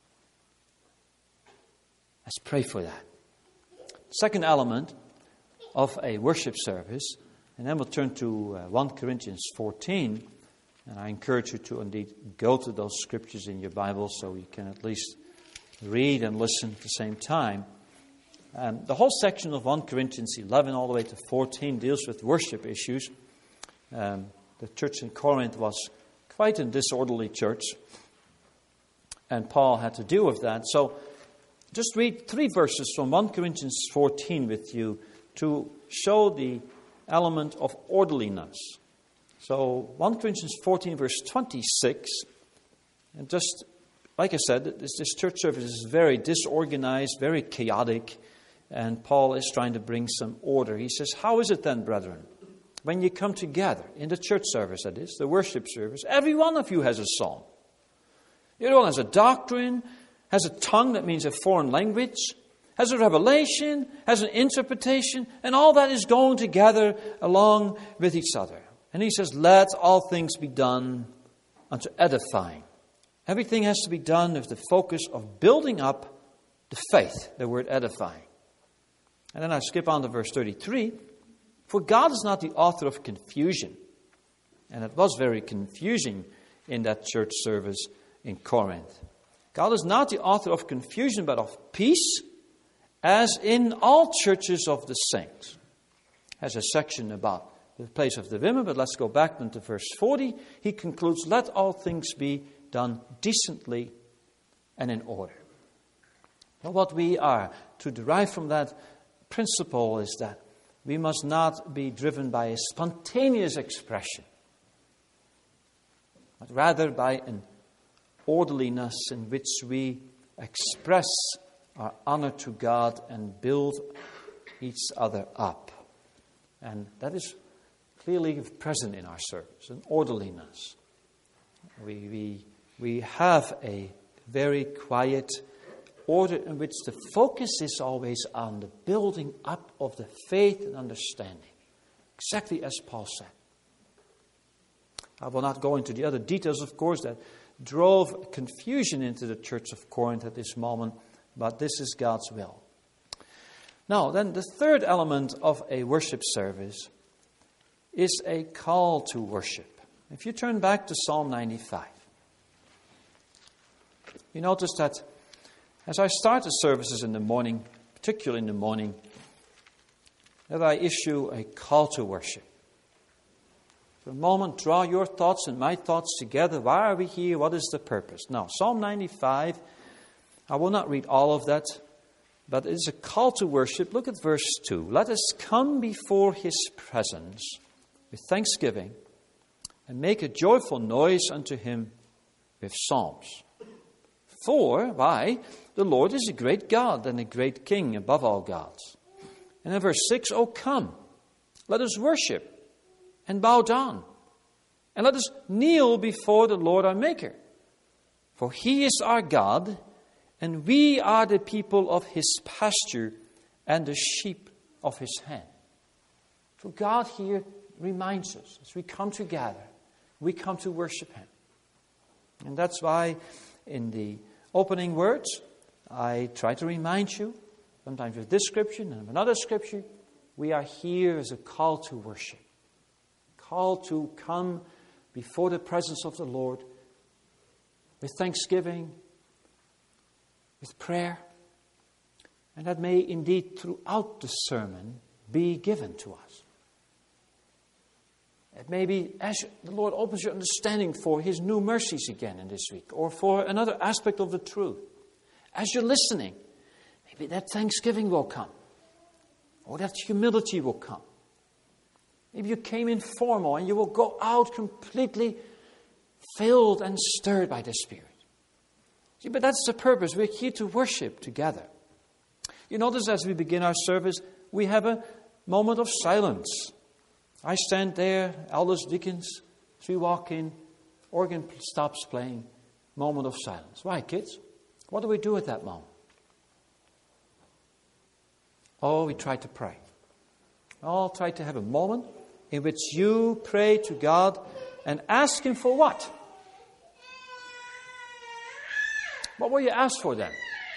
Let's pray for that. Second element of a worship service, and then we'll turn to uh, First Corinthians fourteen, and I encourage you to indeed go to those scriptures in your Bible so you can at least read and listen at the same time. Um, the whole section of First Corinthians eleven all the way to fourteen deals with worship issues. Um, the church in Corinth was quite a disorderly church, and Paul had to deal with that. So just read three verses from First Corinthians fourteen with you to show the element of orderliness. So First Corinthians fourteen verse twenty-six, and just like I said, this, this church service is very disorganized, very chaotic, and Paul is trying to bring some order. He says, how is it then, brethren, when you come together in the church service, that is, the worship service, every one of you has a song. Everyone has a doctrine, has a tongue that means a foreign language, has a revelation, has an interpretation, and all that is going together along with each other. And he says, let all things be done unto edifying. Everything has to be done with the focus of building up the faith, the word edifying. And then I skip on to verse thirty-three. For God is not the author of confusion. And it was very confusing in that church service in Corinth. God is not the author of confusion, but of peace, as in all churches of the saints. Has a section about the place of the women, but let's go back then to verse forty. He concludes, let all things be done decently and in order. Well, what we are to derive from that principle is that we must not be driven by a spontaneous expression, but rather by an orderliness in which we express our honor to God and build each other up. And that is clearly present in our service, an orderliness. We, we, we have a very quiet order in which the focus is always on the building up of the faith and understanding. Exactly as Paul said. I will not go into the other details, of course, that drove confusion into the church of Corinth at this moment, but this is God's will. Now, then the third element of a worship service is a call to worship. If you turn back to Psalm ninety-five, you notice that as I start the services in the morning, particularly in the morning, that I issue a call to worship. For a moment, draw your thoughts and my thoughts together. Why are we here? What is the purpose? Now, Psalm ninety-five, I will not read all of that, but it is a call to worship. Look at verse two. Let us come before His presence with thanksgiving and make a joyful noise unto Him with psalms. For, why? The Lord is a great God and a great King above all gods. And in verse six, O come, let us worship and bow down, and let us kneel before the Lord our Maker. For he is our God, and we are the people of his pasture and the sheep of his hand. So God here reminds us, as we come together, we come to worship him. And that's why in the opening words, I try to remind you, sometimes with this scripture and another scripture, we are here as a call to worship. Call to come before the presence of the Lord with thanksgiving, with prayer. And that may indeed throughout the sermon be given to us. It may be as the Lord opens your understanding for his new mercies again in this week, or for another aspect of the truth. As you're listening, maybe that thanksgiving will come, or that humility will come. Maybe you came in formal and you will go out completely filled and stirred by the Spirit. See, but that's the purpose. We're here to worship together. You notice as we begin our service, we have a moment of silence. I stand there, elders, deacons, as we walk in, organ stops playing, moment of silence. Why, kids? What do we do at that moment? Oh, we try to pray. Oh, try to have a moment in which you pray to God and ask him for what? What will you ask for then?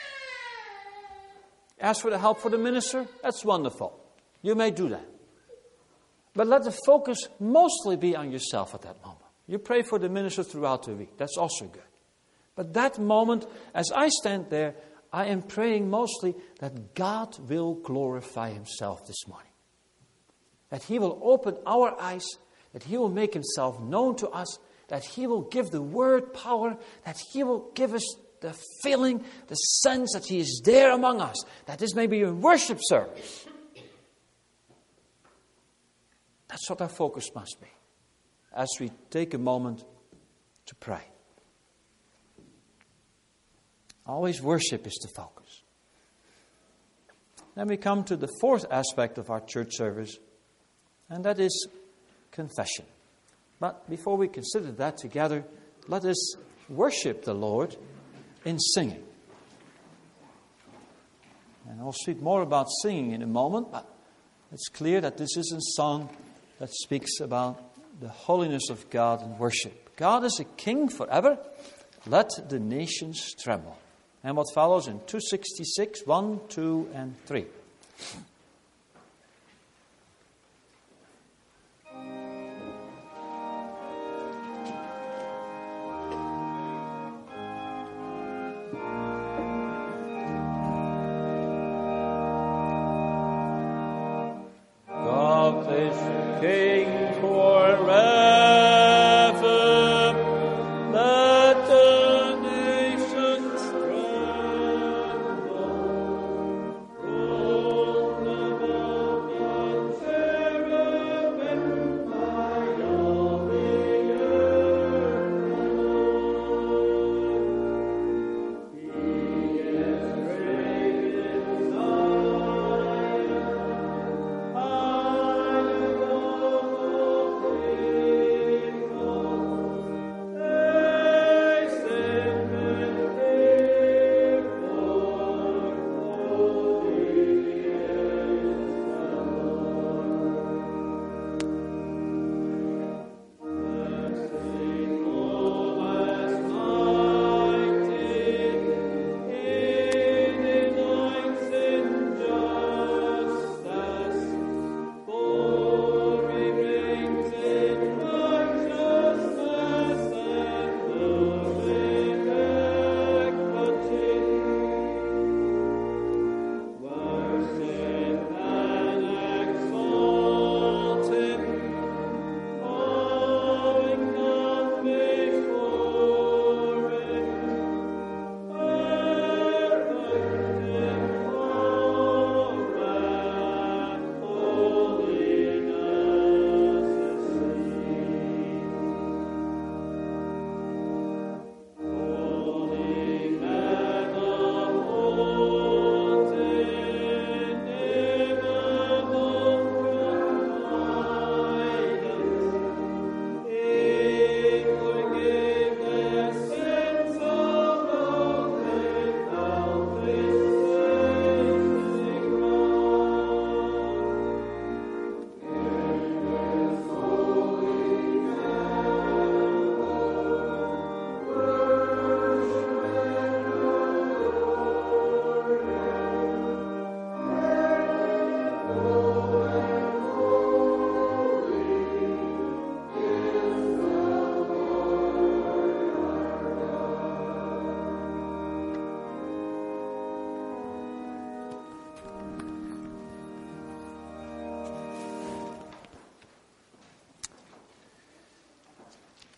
Ask for the help for the minister? That's wonderful. You may do that. But let the focus mostly be on yourself at that moment. You pray for the minister throughout the week. That's also good. But that moment, as I stand there, I am praying mostly that God will glorify himself this morning. That he will open our eyes, that he will make himself known to us, that he will give the word power, that he will give us the feeling, the sense that he is there among us, that this may be a worship service. That's what our focus must be as we take a moment to pray. Always worship is the focus. Then we come to the fourth aspect of our church service, and that is confession. But before we consider that together, let us worship the Lord in singing. And I'll speak more about singing in a moment, but it's clear that this is a song that speaks about the holiness of God and worship. God is a king forever. Let the nations tremble. And what follows in two sixty-six, one, two, and three. Oh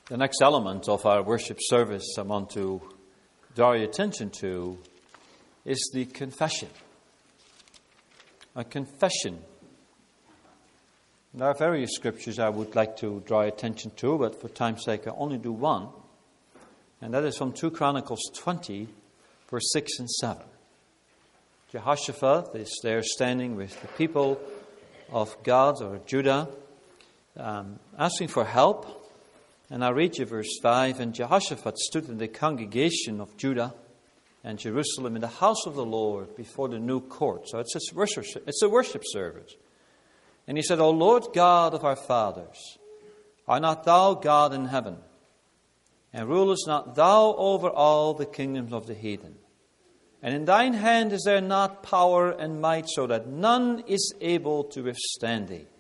The next element of our worship service I want to draw your attention to is the confession. A confession. There are various scriptures I would like to draw your attention to, but for time's sake I only do one. And that is from Second Chronicles twenty, verse six and seven. Jehoshaphat is there standing with the people of God or Judah, um, asking for help. And I read you verse five. And Jehoshaphat stood in the congregation of Judah and Jerusalem in the house of the Lord before the new court. So it's a worship, it's a worship service. And he said, O Lord God of our fathers, art not thou God in heaven? And rulest not thou over all the kingdoms of the heathen? And in thine hand is there not power and might, so that none is able to withstand thee?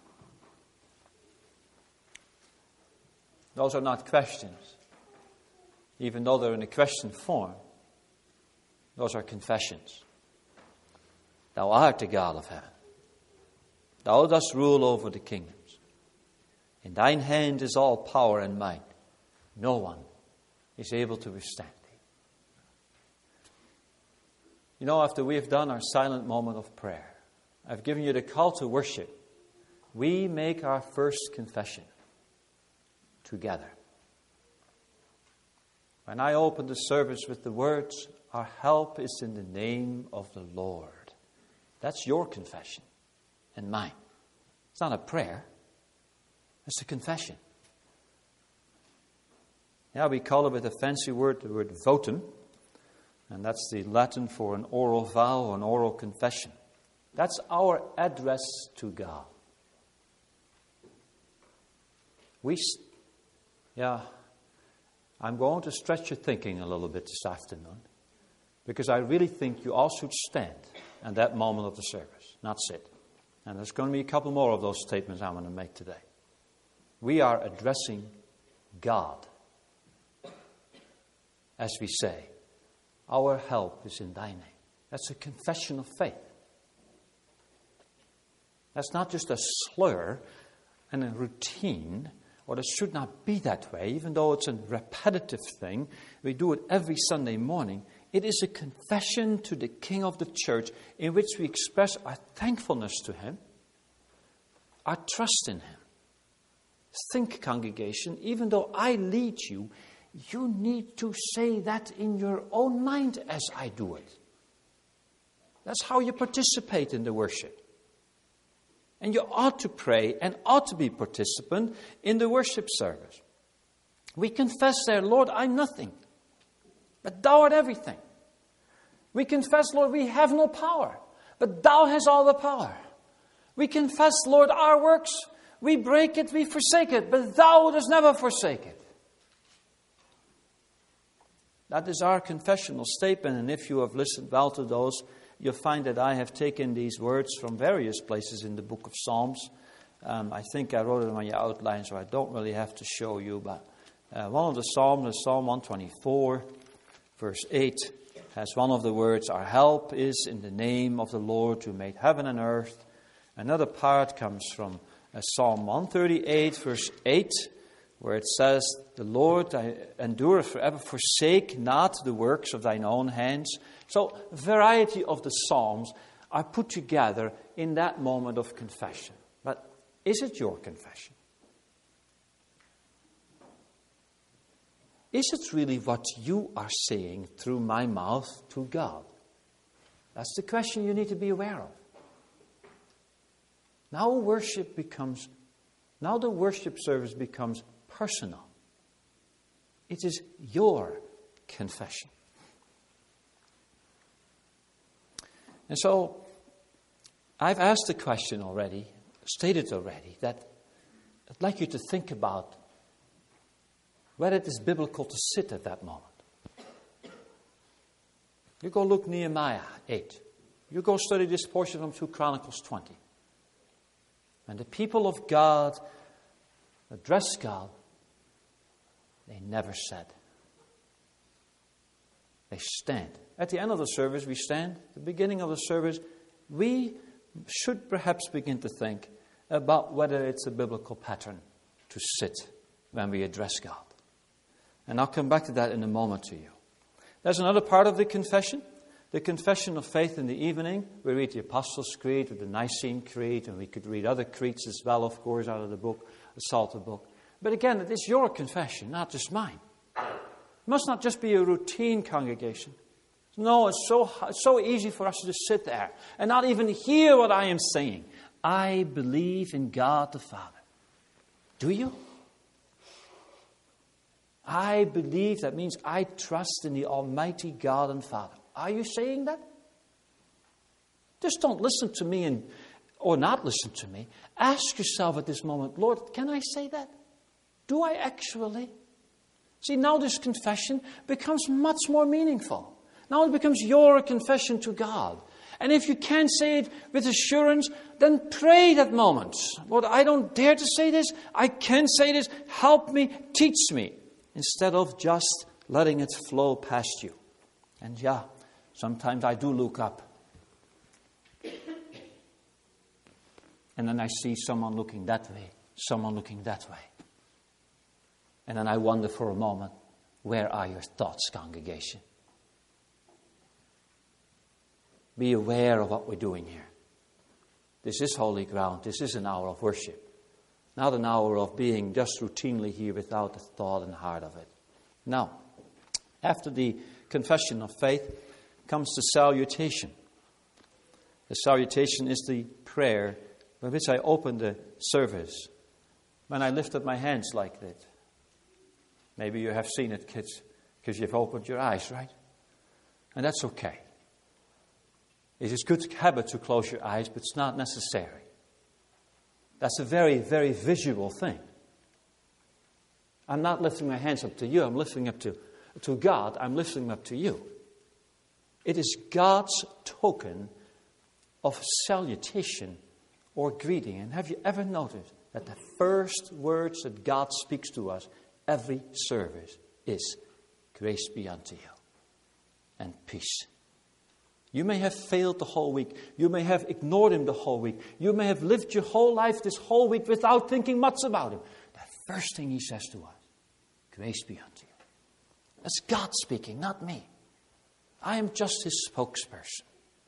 Those are not questions, even though they're in a question form. Those are confessions. Thou art the God of heaven. Thou dost rule over the kingdoms. In thine hand is all power and might. No one is able to withstand thee. You know, after we have done our silent moment of prayer, I've given you the call to worship. We make our first confession together. When I open the service with the words, our help is in the name of the Lord. That's your confession and mine. It's not a prayer. It's a confession. Yeah, we call it with a fancy word, the word votum. And that's the Latin for an oral vow or an oral confession. That's our address to God. We, yeah, I'm going to stretch your thinking a little bit this afternoon, because I really think you all should stand at that moment of the service, not sit. And there's going to be a couple more of those statements I'm going to make today. We are addressing God as we say, our help is in thy name. That's a confession of faith. That's not just a slur and a routine, or it should not be that way, even though it's a repetitive thing. We do it every Sunday morning. It is a confession to the King of the church in which we express our thankfulness to him, our trust in him. Think, congregation, even though I lead you, you need to say that in your own mind as I do it. That's how you participate in the worship. And you ought to pray and ought to be participant in the worship service. We confess there, Lord, I'm nothing, but thou art everything. We confess, Lord, we have no power, but thou hast all the power. We confess, Lord, our works, we break it, we forsake it, but thou dost never forsake it. That is our confessional statement, and if you have listened well to those, you'll find that I have taken these words from various places in the book of Psalms. Um, I think I wrote them on your outline, so I don't really have to show you, but uh, one of the Psalms is Psalm one twenty-four, verse eight, has one of the words, our help is in the name of the Lord who made heaven and earth. Another part comes from uh, Psalm one thirty-eight, verse eight, where it says, the Lord endureth forever, forsake not the works of thine own hands. So, a variety of the Psalms are put together in that moment of confession. But is it your confession? Is it really what you are saying through my mouth to God? That's the question you need to be aware of. Now worship becomes, now the worship service becomes personal. It is your confession. And so, I've asked the question already, stated already, that I'd like you to think about whether it is biblical to sit at that moment. You go look Nehemiah eight. You go study this portion from Second Chronicles twenty. When the people of God address God, they never said. They stand. At the end of the service, we stand. At the beginning of the service, we should perhaps begin to think about whether it's a biblical pattern to sit when we address God. And I'll come back to that in a moment to you. There's another part of the confession. The confession of faith in the evening. We read the Apostles' Creed or the Nicene Creed, and we could read other creeds as well, of course, out of the book, the Psalter book. But again, it is your confession, not just mine. It must not just be a routine congregation. No, it's so, it's so easy for us to just sit there and not even hear what I am saying. I believe in God the Father. Do you? I believe, that means I trust in the Almighty God and Father. Are you saying that? Just don't listen to me and, or not listen to me. Ask yourself at this moment, Lord, can I say that? Do I actually? See, now this confession becomes much more meaningful. Now it becomes your confession to God. And if you can't say it with assurance, then pray that moment. Lord, I don't dare to say this. I can say this. Help me, teach me. Instead of just letting it flow past you. And yeah, sometimes I do look up. And then I see someone looking that way, someone looking that way. And then I wonder for a moment, where are your thoughts, congregation? Be aware of what we're doing here. This is holy ground. This is an hour of worship. Not an hour of being just routinely here without the thought and heart of it. Now, after the confession of faith comes the salutation. The salutation is the prayer by which I open the service. When I lift up my hands like that. Maybe you have seen it, kids, because you've opened your eyes, right? And that's okay. It is a good habit to close your eyes, but it's not necessary. That's a very, very visual thing. I'm not lifting my hands up to you. I'm lifting up to, to God. I'm lifting up to you. It is God's token of salutation or greeting. And have you ever noticed that the first words that God speaks to us every service is, grace be unto you and peace. You may have failed the whole week. You may have ignored him the whole week. You may have lived your whole life this whole week without thinking much about him. The first thing he says to us, grace be unto you. That's God speaking, not me. I am just his spokesperson.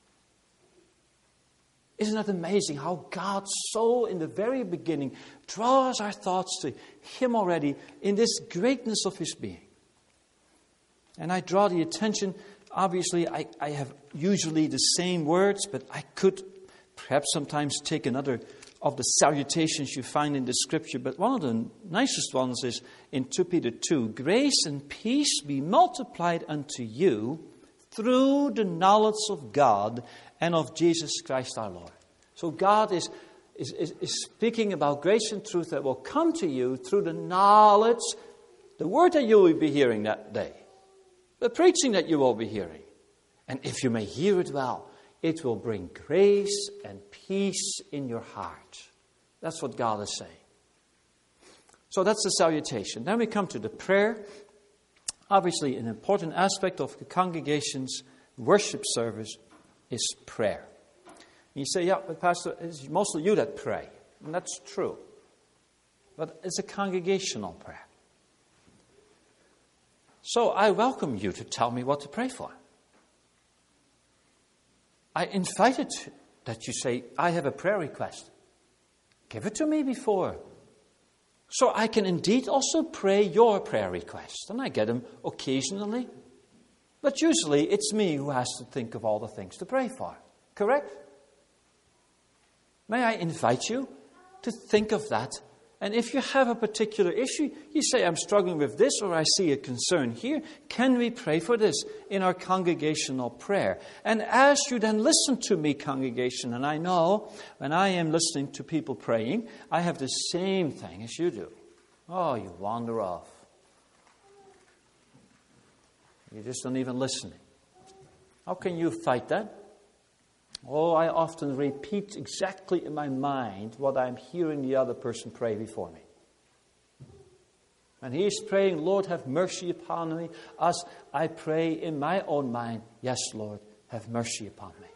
Isn't that amazing how God so in the very beginning draws our thoughts to him already in this greatness of his being? And I draw the attention. Obviously, I, I have usually the same words, but I could perhaps sometimes take another of the salutations you find in the Scripture. But one of the nicest ones is in Second Peter two. Grace and peace be multiplied unto you through the knowledge of God and of Jesus Christ our Lord. So God is, is, is, is speaking about grace and truth that will come to you through the knowledge, the word that you will be hearing that day. The preaching that you will be hearing. And if you may hear it well, it will bring grace and peace in your heart. That's what God is saying. So that's the salutation. Then we come to the prayer. Obviously, an important aspect of the congregation's worship service is prayer. And you say, yeah, but Pastor, it's mostly you that pray. And that's true. But it's a congregational prayer. So I welcome you to tell me what to pray for. I invited that you say, I have a prayer request. Give it to me before. So I can indeed also pray your prayer request. And I get them occasionally. But usually it's me who has to think of all the things to pray for. Correct? May I invite you to think of that. And if you have a particular issue, you say, I'm struggling with this, or I see a concern here. Can we pray for this in our congregational prayer? And as you then listen to me, congregation, and I know when I am listening to people praying, I have the same thing as you do. Oh, you wander off. You just don't even listen. How can you fight that? Oh, I often repeat exactly in my mind what I'm hearing the other person pray before me. And he's praying, Lord, have mercy upon me, as I pray in my own mind, yes, Lord, have mercy upon me.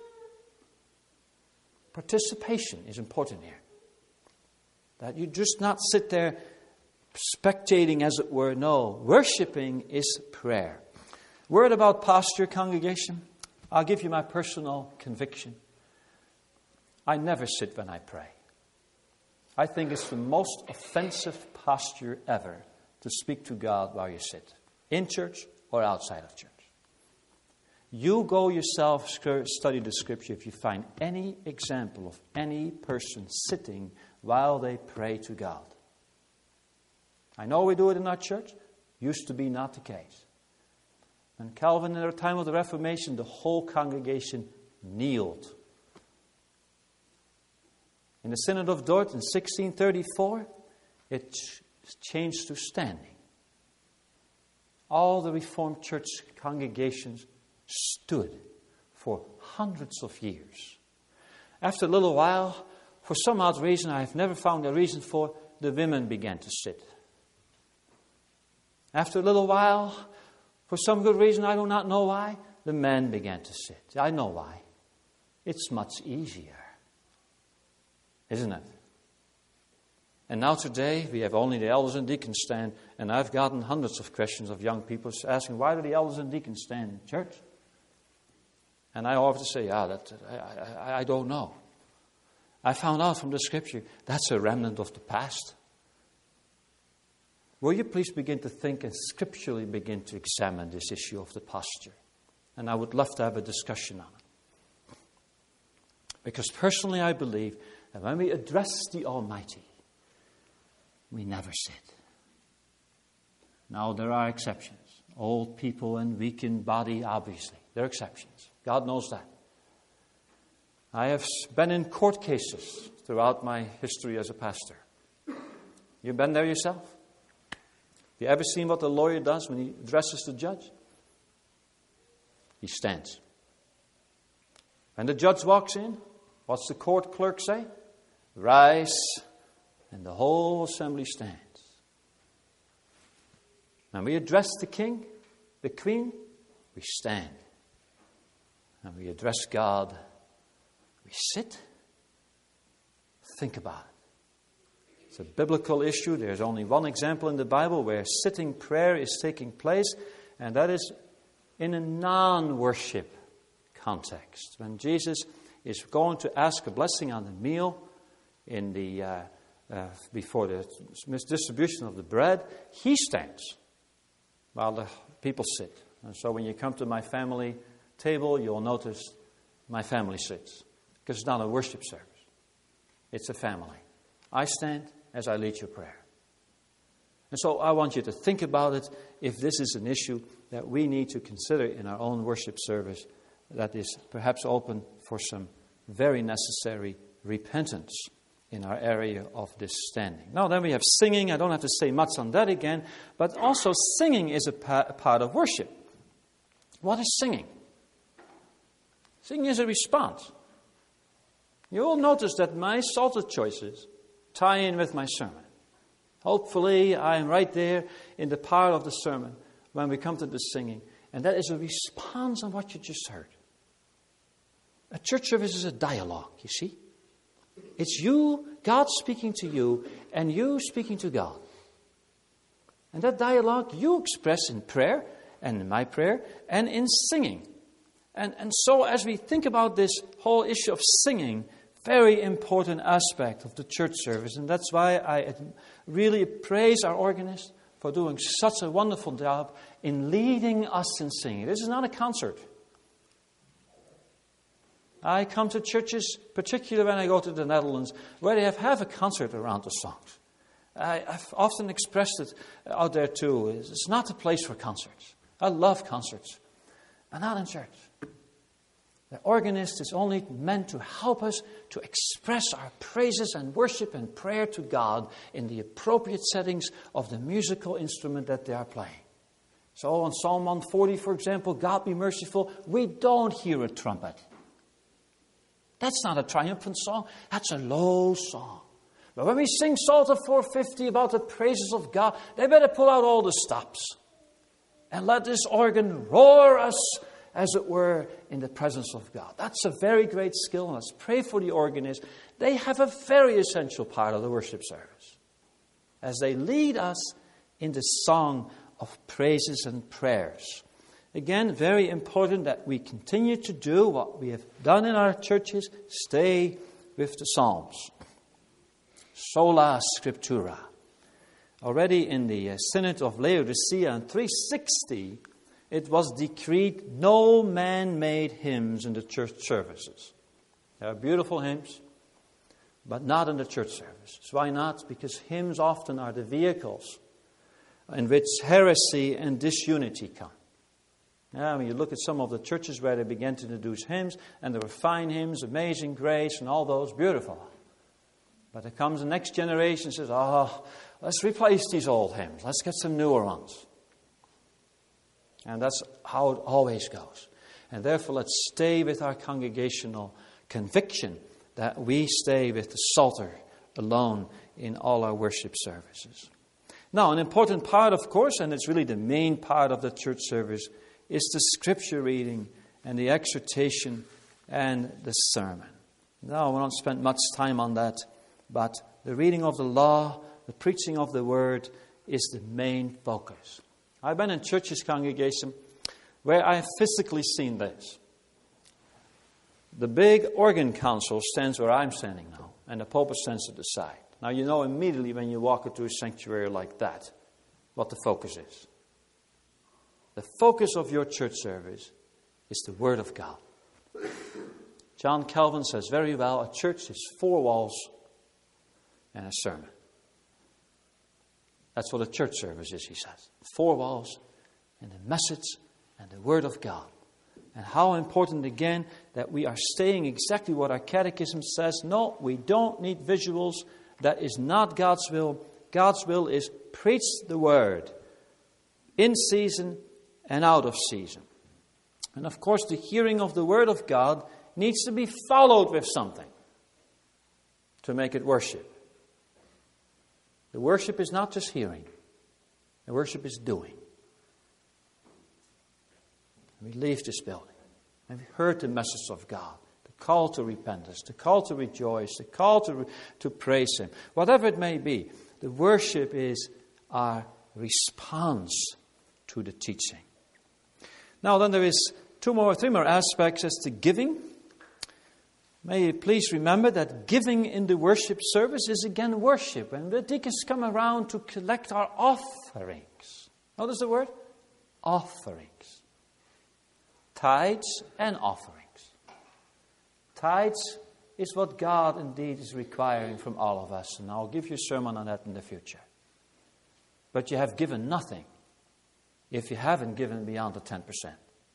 Participation is important here. That you just not sit there spectating, as it were. No, worshiping is prayer. Word about posture, congregation. I'll give you my personal conviction. I never sit when I pray. I think it's the most offensive posture ever to speak to God while you sit, in church or outside of church. You go yourself study the Scripture if you find any example of any person sitting while they pray to God. I know we do it in our church. Used to be not the case. When Calvin, in the time of the Reformation, the whole congregation kneeled. In the Synod of Dort in sixteen thirty-four, it changed to standing. All the Reformed church congregations stood for hundreds of years. After a little while, for some odd reason I have never found a reason for, the women began to sit. After a little while, for some good reason I do not know why, the men began to sit. I know why. It's much easier, isn't it? And now today we have only the elders and deacons stand, and I've gotten hundreds of questions of young people asking, why do the elders and deacons stand in church? And I often say, yeah, that, I, I, I don't know. I found out from the Scripture that's a remnant of the past. Will you please begin to think and scripturally begin to examine this issue of the posture? And I would love to have a discussion on it. Because personally I believe that when we address the Almighty, we never sit. Now there are exceptions. Old people and weak in body, obviously. There are exceptions. God knows that. I have been in court cases throughout my history as a pastor. You've been there yourself? Have you ever seen what the lawyer does when he addresses the judge? He stands. When the judge walks in, what's the court clerk say? Rise, and the whole assembly stands. When we address the king, the queen, we stand. And we address God, we sit. Think about it. It's a biblical issue. There's only one example in the Bible where sitting prayer is taking place, and that is in a non-worship context. When Jesus is going to ask a blessing on the meal in the uh, uh, before the distribution of the bread, he stands while the people sit. And so when you come to my family table, you'll notice my family sits. Because it's not a worship service. It's a family. I stand as I lead your prayer. And so I want you to think about it if this is an issue that we need to consider in our own worship service that is perhaps open for some very necessary repentance in our area of this standing. Now then we have singing. I don't have to say much on that again. But also singing is a, pa- a part of worship. What is singing? Singing is a response. You will notice that my psalter choices tie in with my sermon. Hopefully, I am right there in the part of the sermon when we come to the singing. And that is a response on what you just heard. A church service is a dialogue, you see. It's you, God speaking to you, and you speaking to God. And that dialogue you express in prayer, and in my prayer, and in singing. And, and so as we think about this whole issue of singing, very important aspect of the church service. And that's why I really praise our organist for doing such a wonderful job in leading us in singing. This is not a concert. I come to churches, particularly when I go to the Netherlands, where they have, have a concert around the songs. I, I've often expressed it out there too. It's not a place for concerts. I love concerts, but not in church. The organist is only meant to help us to express our praises and worship and prayer to God in the appropriate settings of the musical instrument that they are playing. So on Psalm one forty, for example, God be merciful, we don't hear a trumpet. That's not a triumphant song. That's a low song. But when we sing Psalter four fifty about the praises of God, they better pull out all the stops and let this organ roar us, as it were, in the presence of God. That's a very great skill. And let's pray for the organist. They have a very essential part of the worship service. as they lead us in the song of praises and prayers. Again, very important that we continue to do what we have done in our churches. Stay with the Psalms. Sola Scriptura. Already in the Synod of Laodicea in three sixty, it was decreed no man-made hymns in the church services. There are beautiful hymns, but not in the church services. Why not? Because hymns often are the vehicles in which heresy and disunity come. Now, when you look at some of the churches where they began to introduce hymns, and there were fine hymns, Amazing Grace, and all those, beautiful. But there comes the next generation and says, oh, let's replace these old hymns. Let's get some newer ones. And that's how it always goes. And therefore, let's stay with our congregational conviction that we stay with the Psalter alone in all our worship services. Now, an important part, of course, and it's really the main part of the church service, is the scripture reading and the exhortation and the sermon. Now, we won't spend much time on that, but the reading of the law, the preaching of the word is the main focus. I've been in churches, congregation, where I have physically seen this. The big organ console stands where I'm standing now, and the pulpit stands to the side. Now, you know immediately when you walk into a sanctuary like that what the focus is. The focus of your church service is the Word of God. John Calvin says very well, a church is four walls and a sermon. That's what a church service is, he says. Four walls and the message and the Word of God. And how important, again, that we are staying exactly what our catechism says. No, we don't need visuals. That is not God's will. God's will is preach the Word in season and out of season. And of course, the hearing of the Word of God needs to be followed with something to make it worship. The worship is not just hearing. The worship is doing. We leave this building and we heard the message of God. The call to repentance, the call to rejoice, the call to, to praise Him. Whatever it may be, the worship is our response to the teaching. Now then there is two more, three more aspects as to giving. May you please remember that giving in the worship service is again worship. And the deacons come around to collect our offerings. Notice the word? Offerings. Tithes and offerings. Tithes is what God indeed is requiring from all of us. And I'll give you a sermon on that in the future. But you have given nothing if you haven't given beyond the ten percent.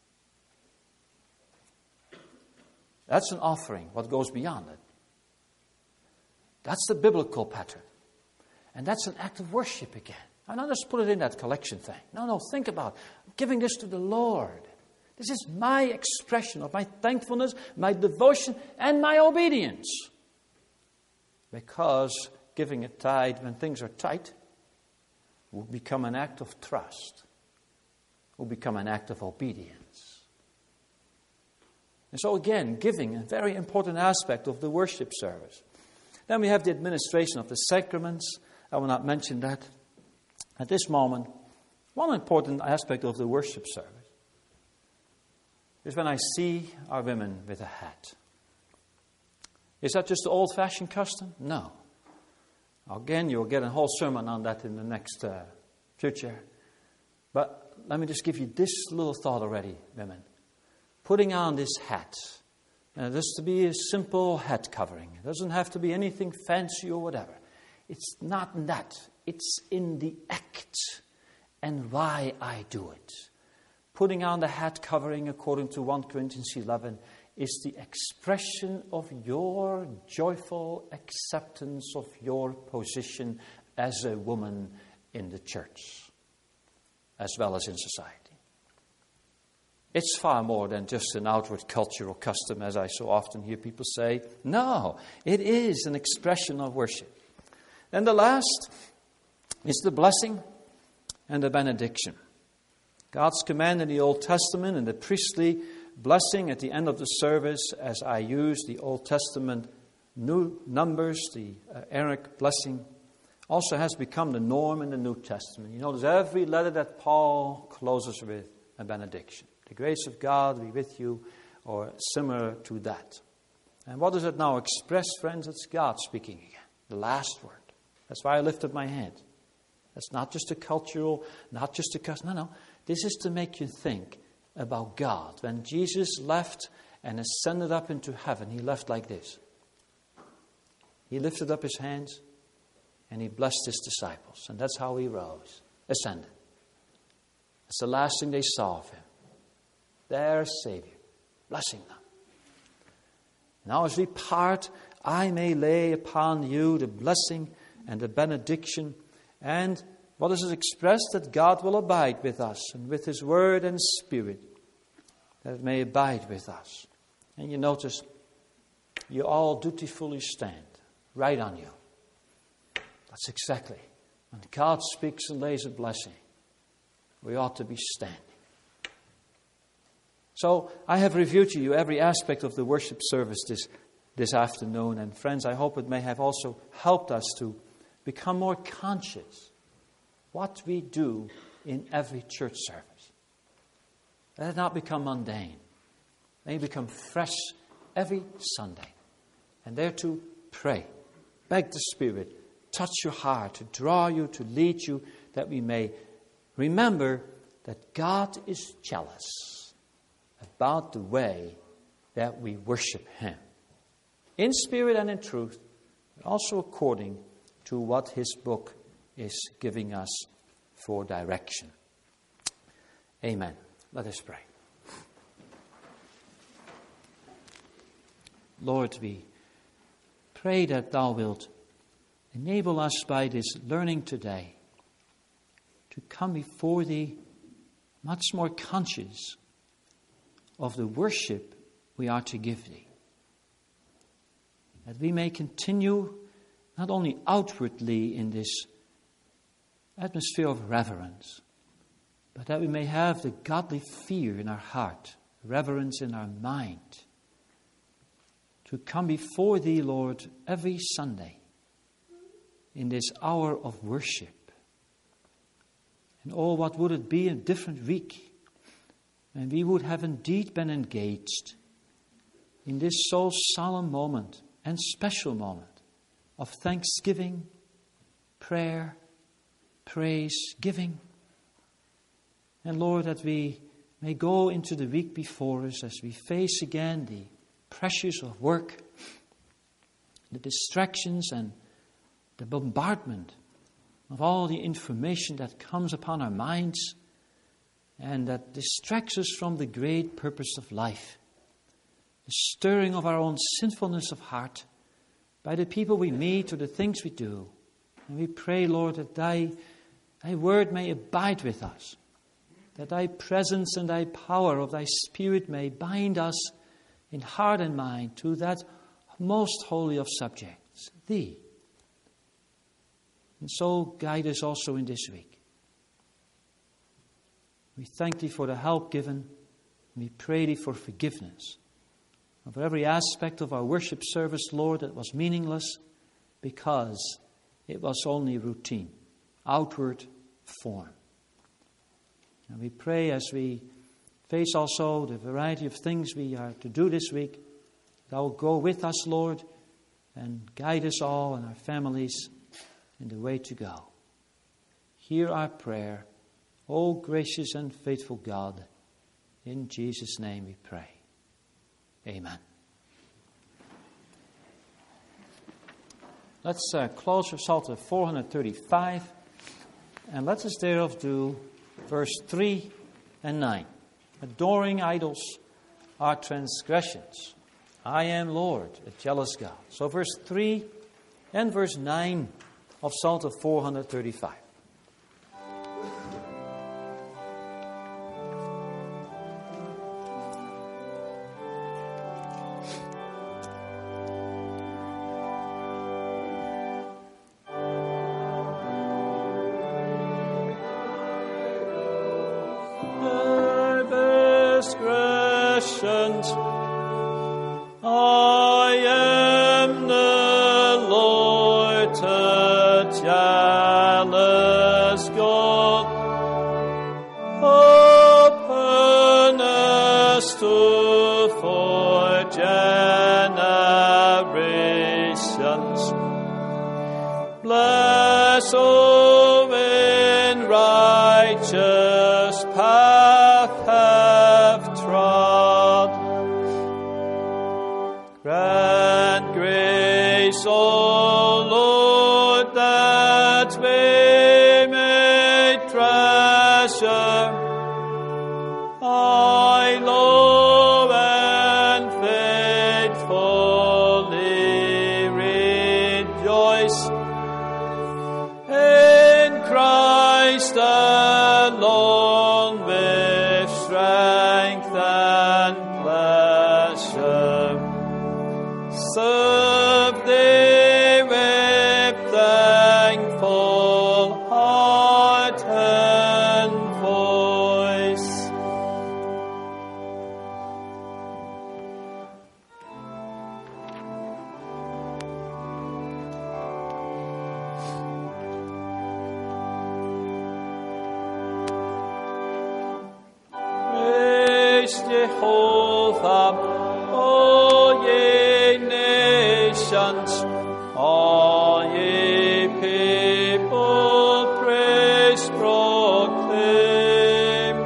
That's an offering, what goes beyond it. That's the biblical pattern. And that's an act of worship again. I don't just put it in that collection thing. No, no, think about it. I'm giving this to the Lord. This is my expression of my thankfulness, my devotion, and my obedience. Because giving a tithe when things are tight will become an act of trust. Will become an act of obedience. And so again, giving, a very important aspect of the worship service. Then we have the administration of the sacraments. I will not mention that at this moment. One important aspect of the worship service is when I see our women with a hat. Is that just the old-fashioned custom? No. Again, you'll get a whole sermon on that in the next uh, future. But let me just give you this little thought already, women. Putting on this hat. Now, this to be a simple hat covering. It doesn't have to be anything fancy or whatever. It's not in that. It's in the act and why I do it. Putting on the hat covering, according to First Corinthians eleven, is the expression of your joyful acceptance of your position as a woman in the church, as well as in society. It's far more than just an outward cultural custom, as I so often hear people say. No, it is an expression of worship. And the last is the blessing and the benediction. God's command in the Old Testament and the priestly blessing at the end of the service, as I use the Old Testament new numbers, the uh, Aaronic blessing, also has become the norm in the New Testament. You notice every letter that Paul closes with a benediction. The grace of God be with you, or similar to that. And what does it now express, friends? It's God speaking again. The last word. That's why I lifted my hand. That's not just a cultural, not just a custom. No, no. This is to make you think about God. When Jesus left and ascended up into heaven, he left like this. He lifted up his hands and he blessed his disciples. And that's how he rose, ascended. That's the last thing they saw of him. Their Savior, blessing them. Now as we part, I may lay upon you the blessing and the benediction. And what is it expressed? That God will abide with us, and with his word and spirit, that it may abide with us. And you notice, you all dutifully stand right on you. That's exactly. When God speaks and lays a blessing, we ought to be standing. So I have reviewed to you every aspect of the worship service this, this afternoon. And friends, I hope it may have also helped us to become more conscious what we do in every church service. Let it not become mundane. May it become fresh every Sunday. And there to pray, beg the Spirit, touch your heart, to draw you, to lead you, that we may remember that God is jealous about the way that we worship him. In spirit and in truth, but also according to what his book is giving us for direction. Amen. Let us pray. Lord, we pray that thou wilt enable us by this learning today to come before thee much more conscious of the worship we are to give thee. That we may continue not only outwardly in this atmosphere of reverence, but that we may have the godly fear in our heart, reverence in our mind, to come before thee, Lord, every Sunday in this hour of worship. And oh, what would it be a different week when we would have indeed been engaged in this so solemn moment and special moment of thanksgiving, prayer, praise, giving. And Lord, that we may go into the week before us as we face again the pressures of work, the distractions and the bombardment of all the information that comes upon our minds and that distracts us from the great purpose of life, the stirring of our own sinfulness of heart by the people we meet or the things we do. And we pray, Lord, that thy, thy word may abide with us, that thy presence and thy power of thy Spirit may bind us in heart and mind to that most holy of subjects, thee. And so guide us also in this week. We thank thee for the help given, and we pray thee for forgiveness of every aspect of our worship service, Lord, that was meaningless because it was only routine, outward form. And we pray as we face also the variety of things we are to do this week, thou will go with us, Lord, and guide us all and our families in the way to go. Hear our prayer, O gracious and faithful God. In Jesus' name we pray. Amen. Let's uh, close our Psalter four thirty-five, and let us thereof do verse three and nine. Adoring idols are transgressions. I am Lord, a jealous God. So verse three and verse nine of Psalter four thirty-five. I am the Lord to judge. generations. Bless, O in righteous path have trod. Grant grace, O Lord, that we may treasure I low and faithfully rejoice in Christ alone with strength and pleasure. Serve thee with thankful heart and voice. Praise Jehovah, all ye nations, all ye people, praise proclaim.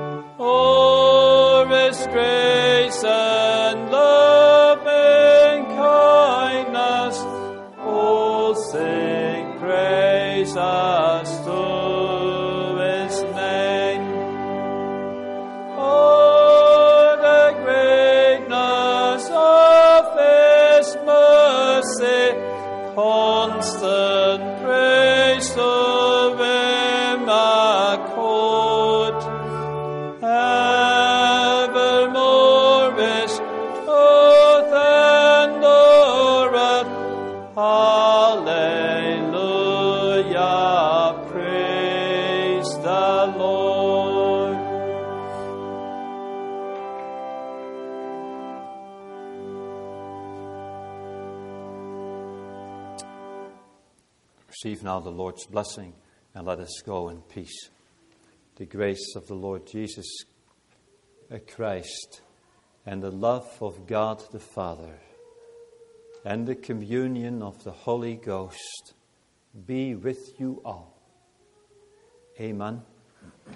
For His grace and loving kindness, all sing praises to His name. Oh, the greatness of His mercy, constant praise to Him accord. Evermore His truth endureth. Hallelujah, praise the Lord. Receive now the Lord's blessing, and let us go in peace. The grace of the Lord Jesus Christ, and the love of God the Father, and the communion of the Holy Ghost be with you all. Amen.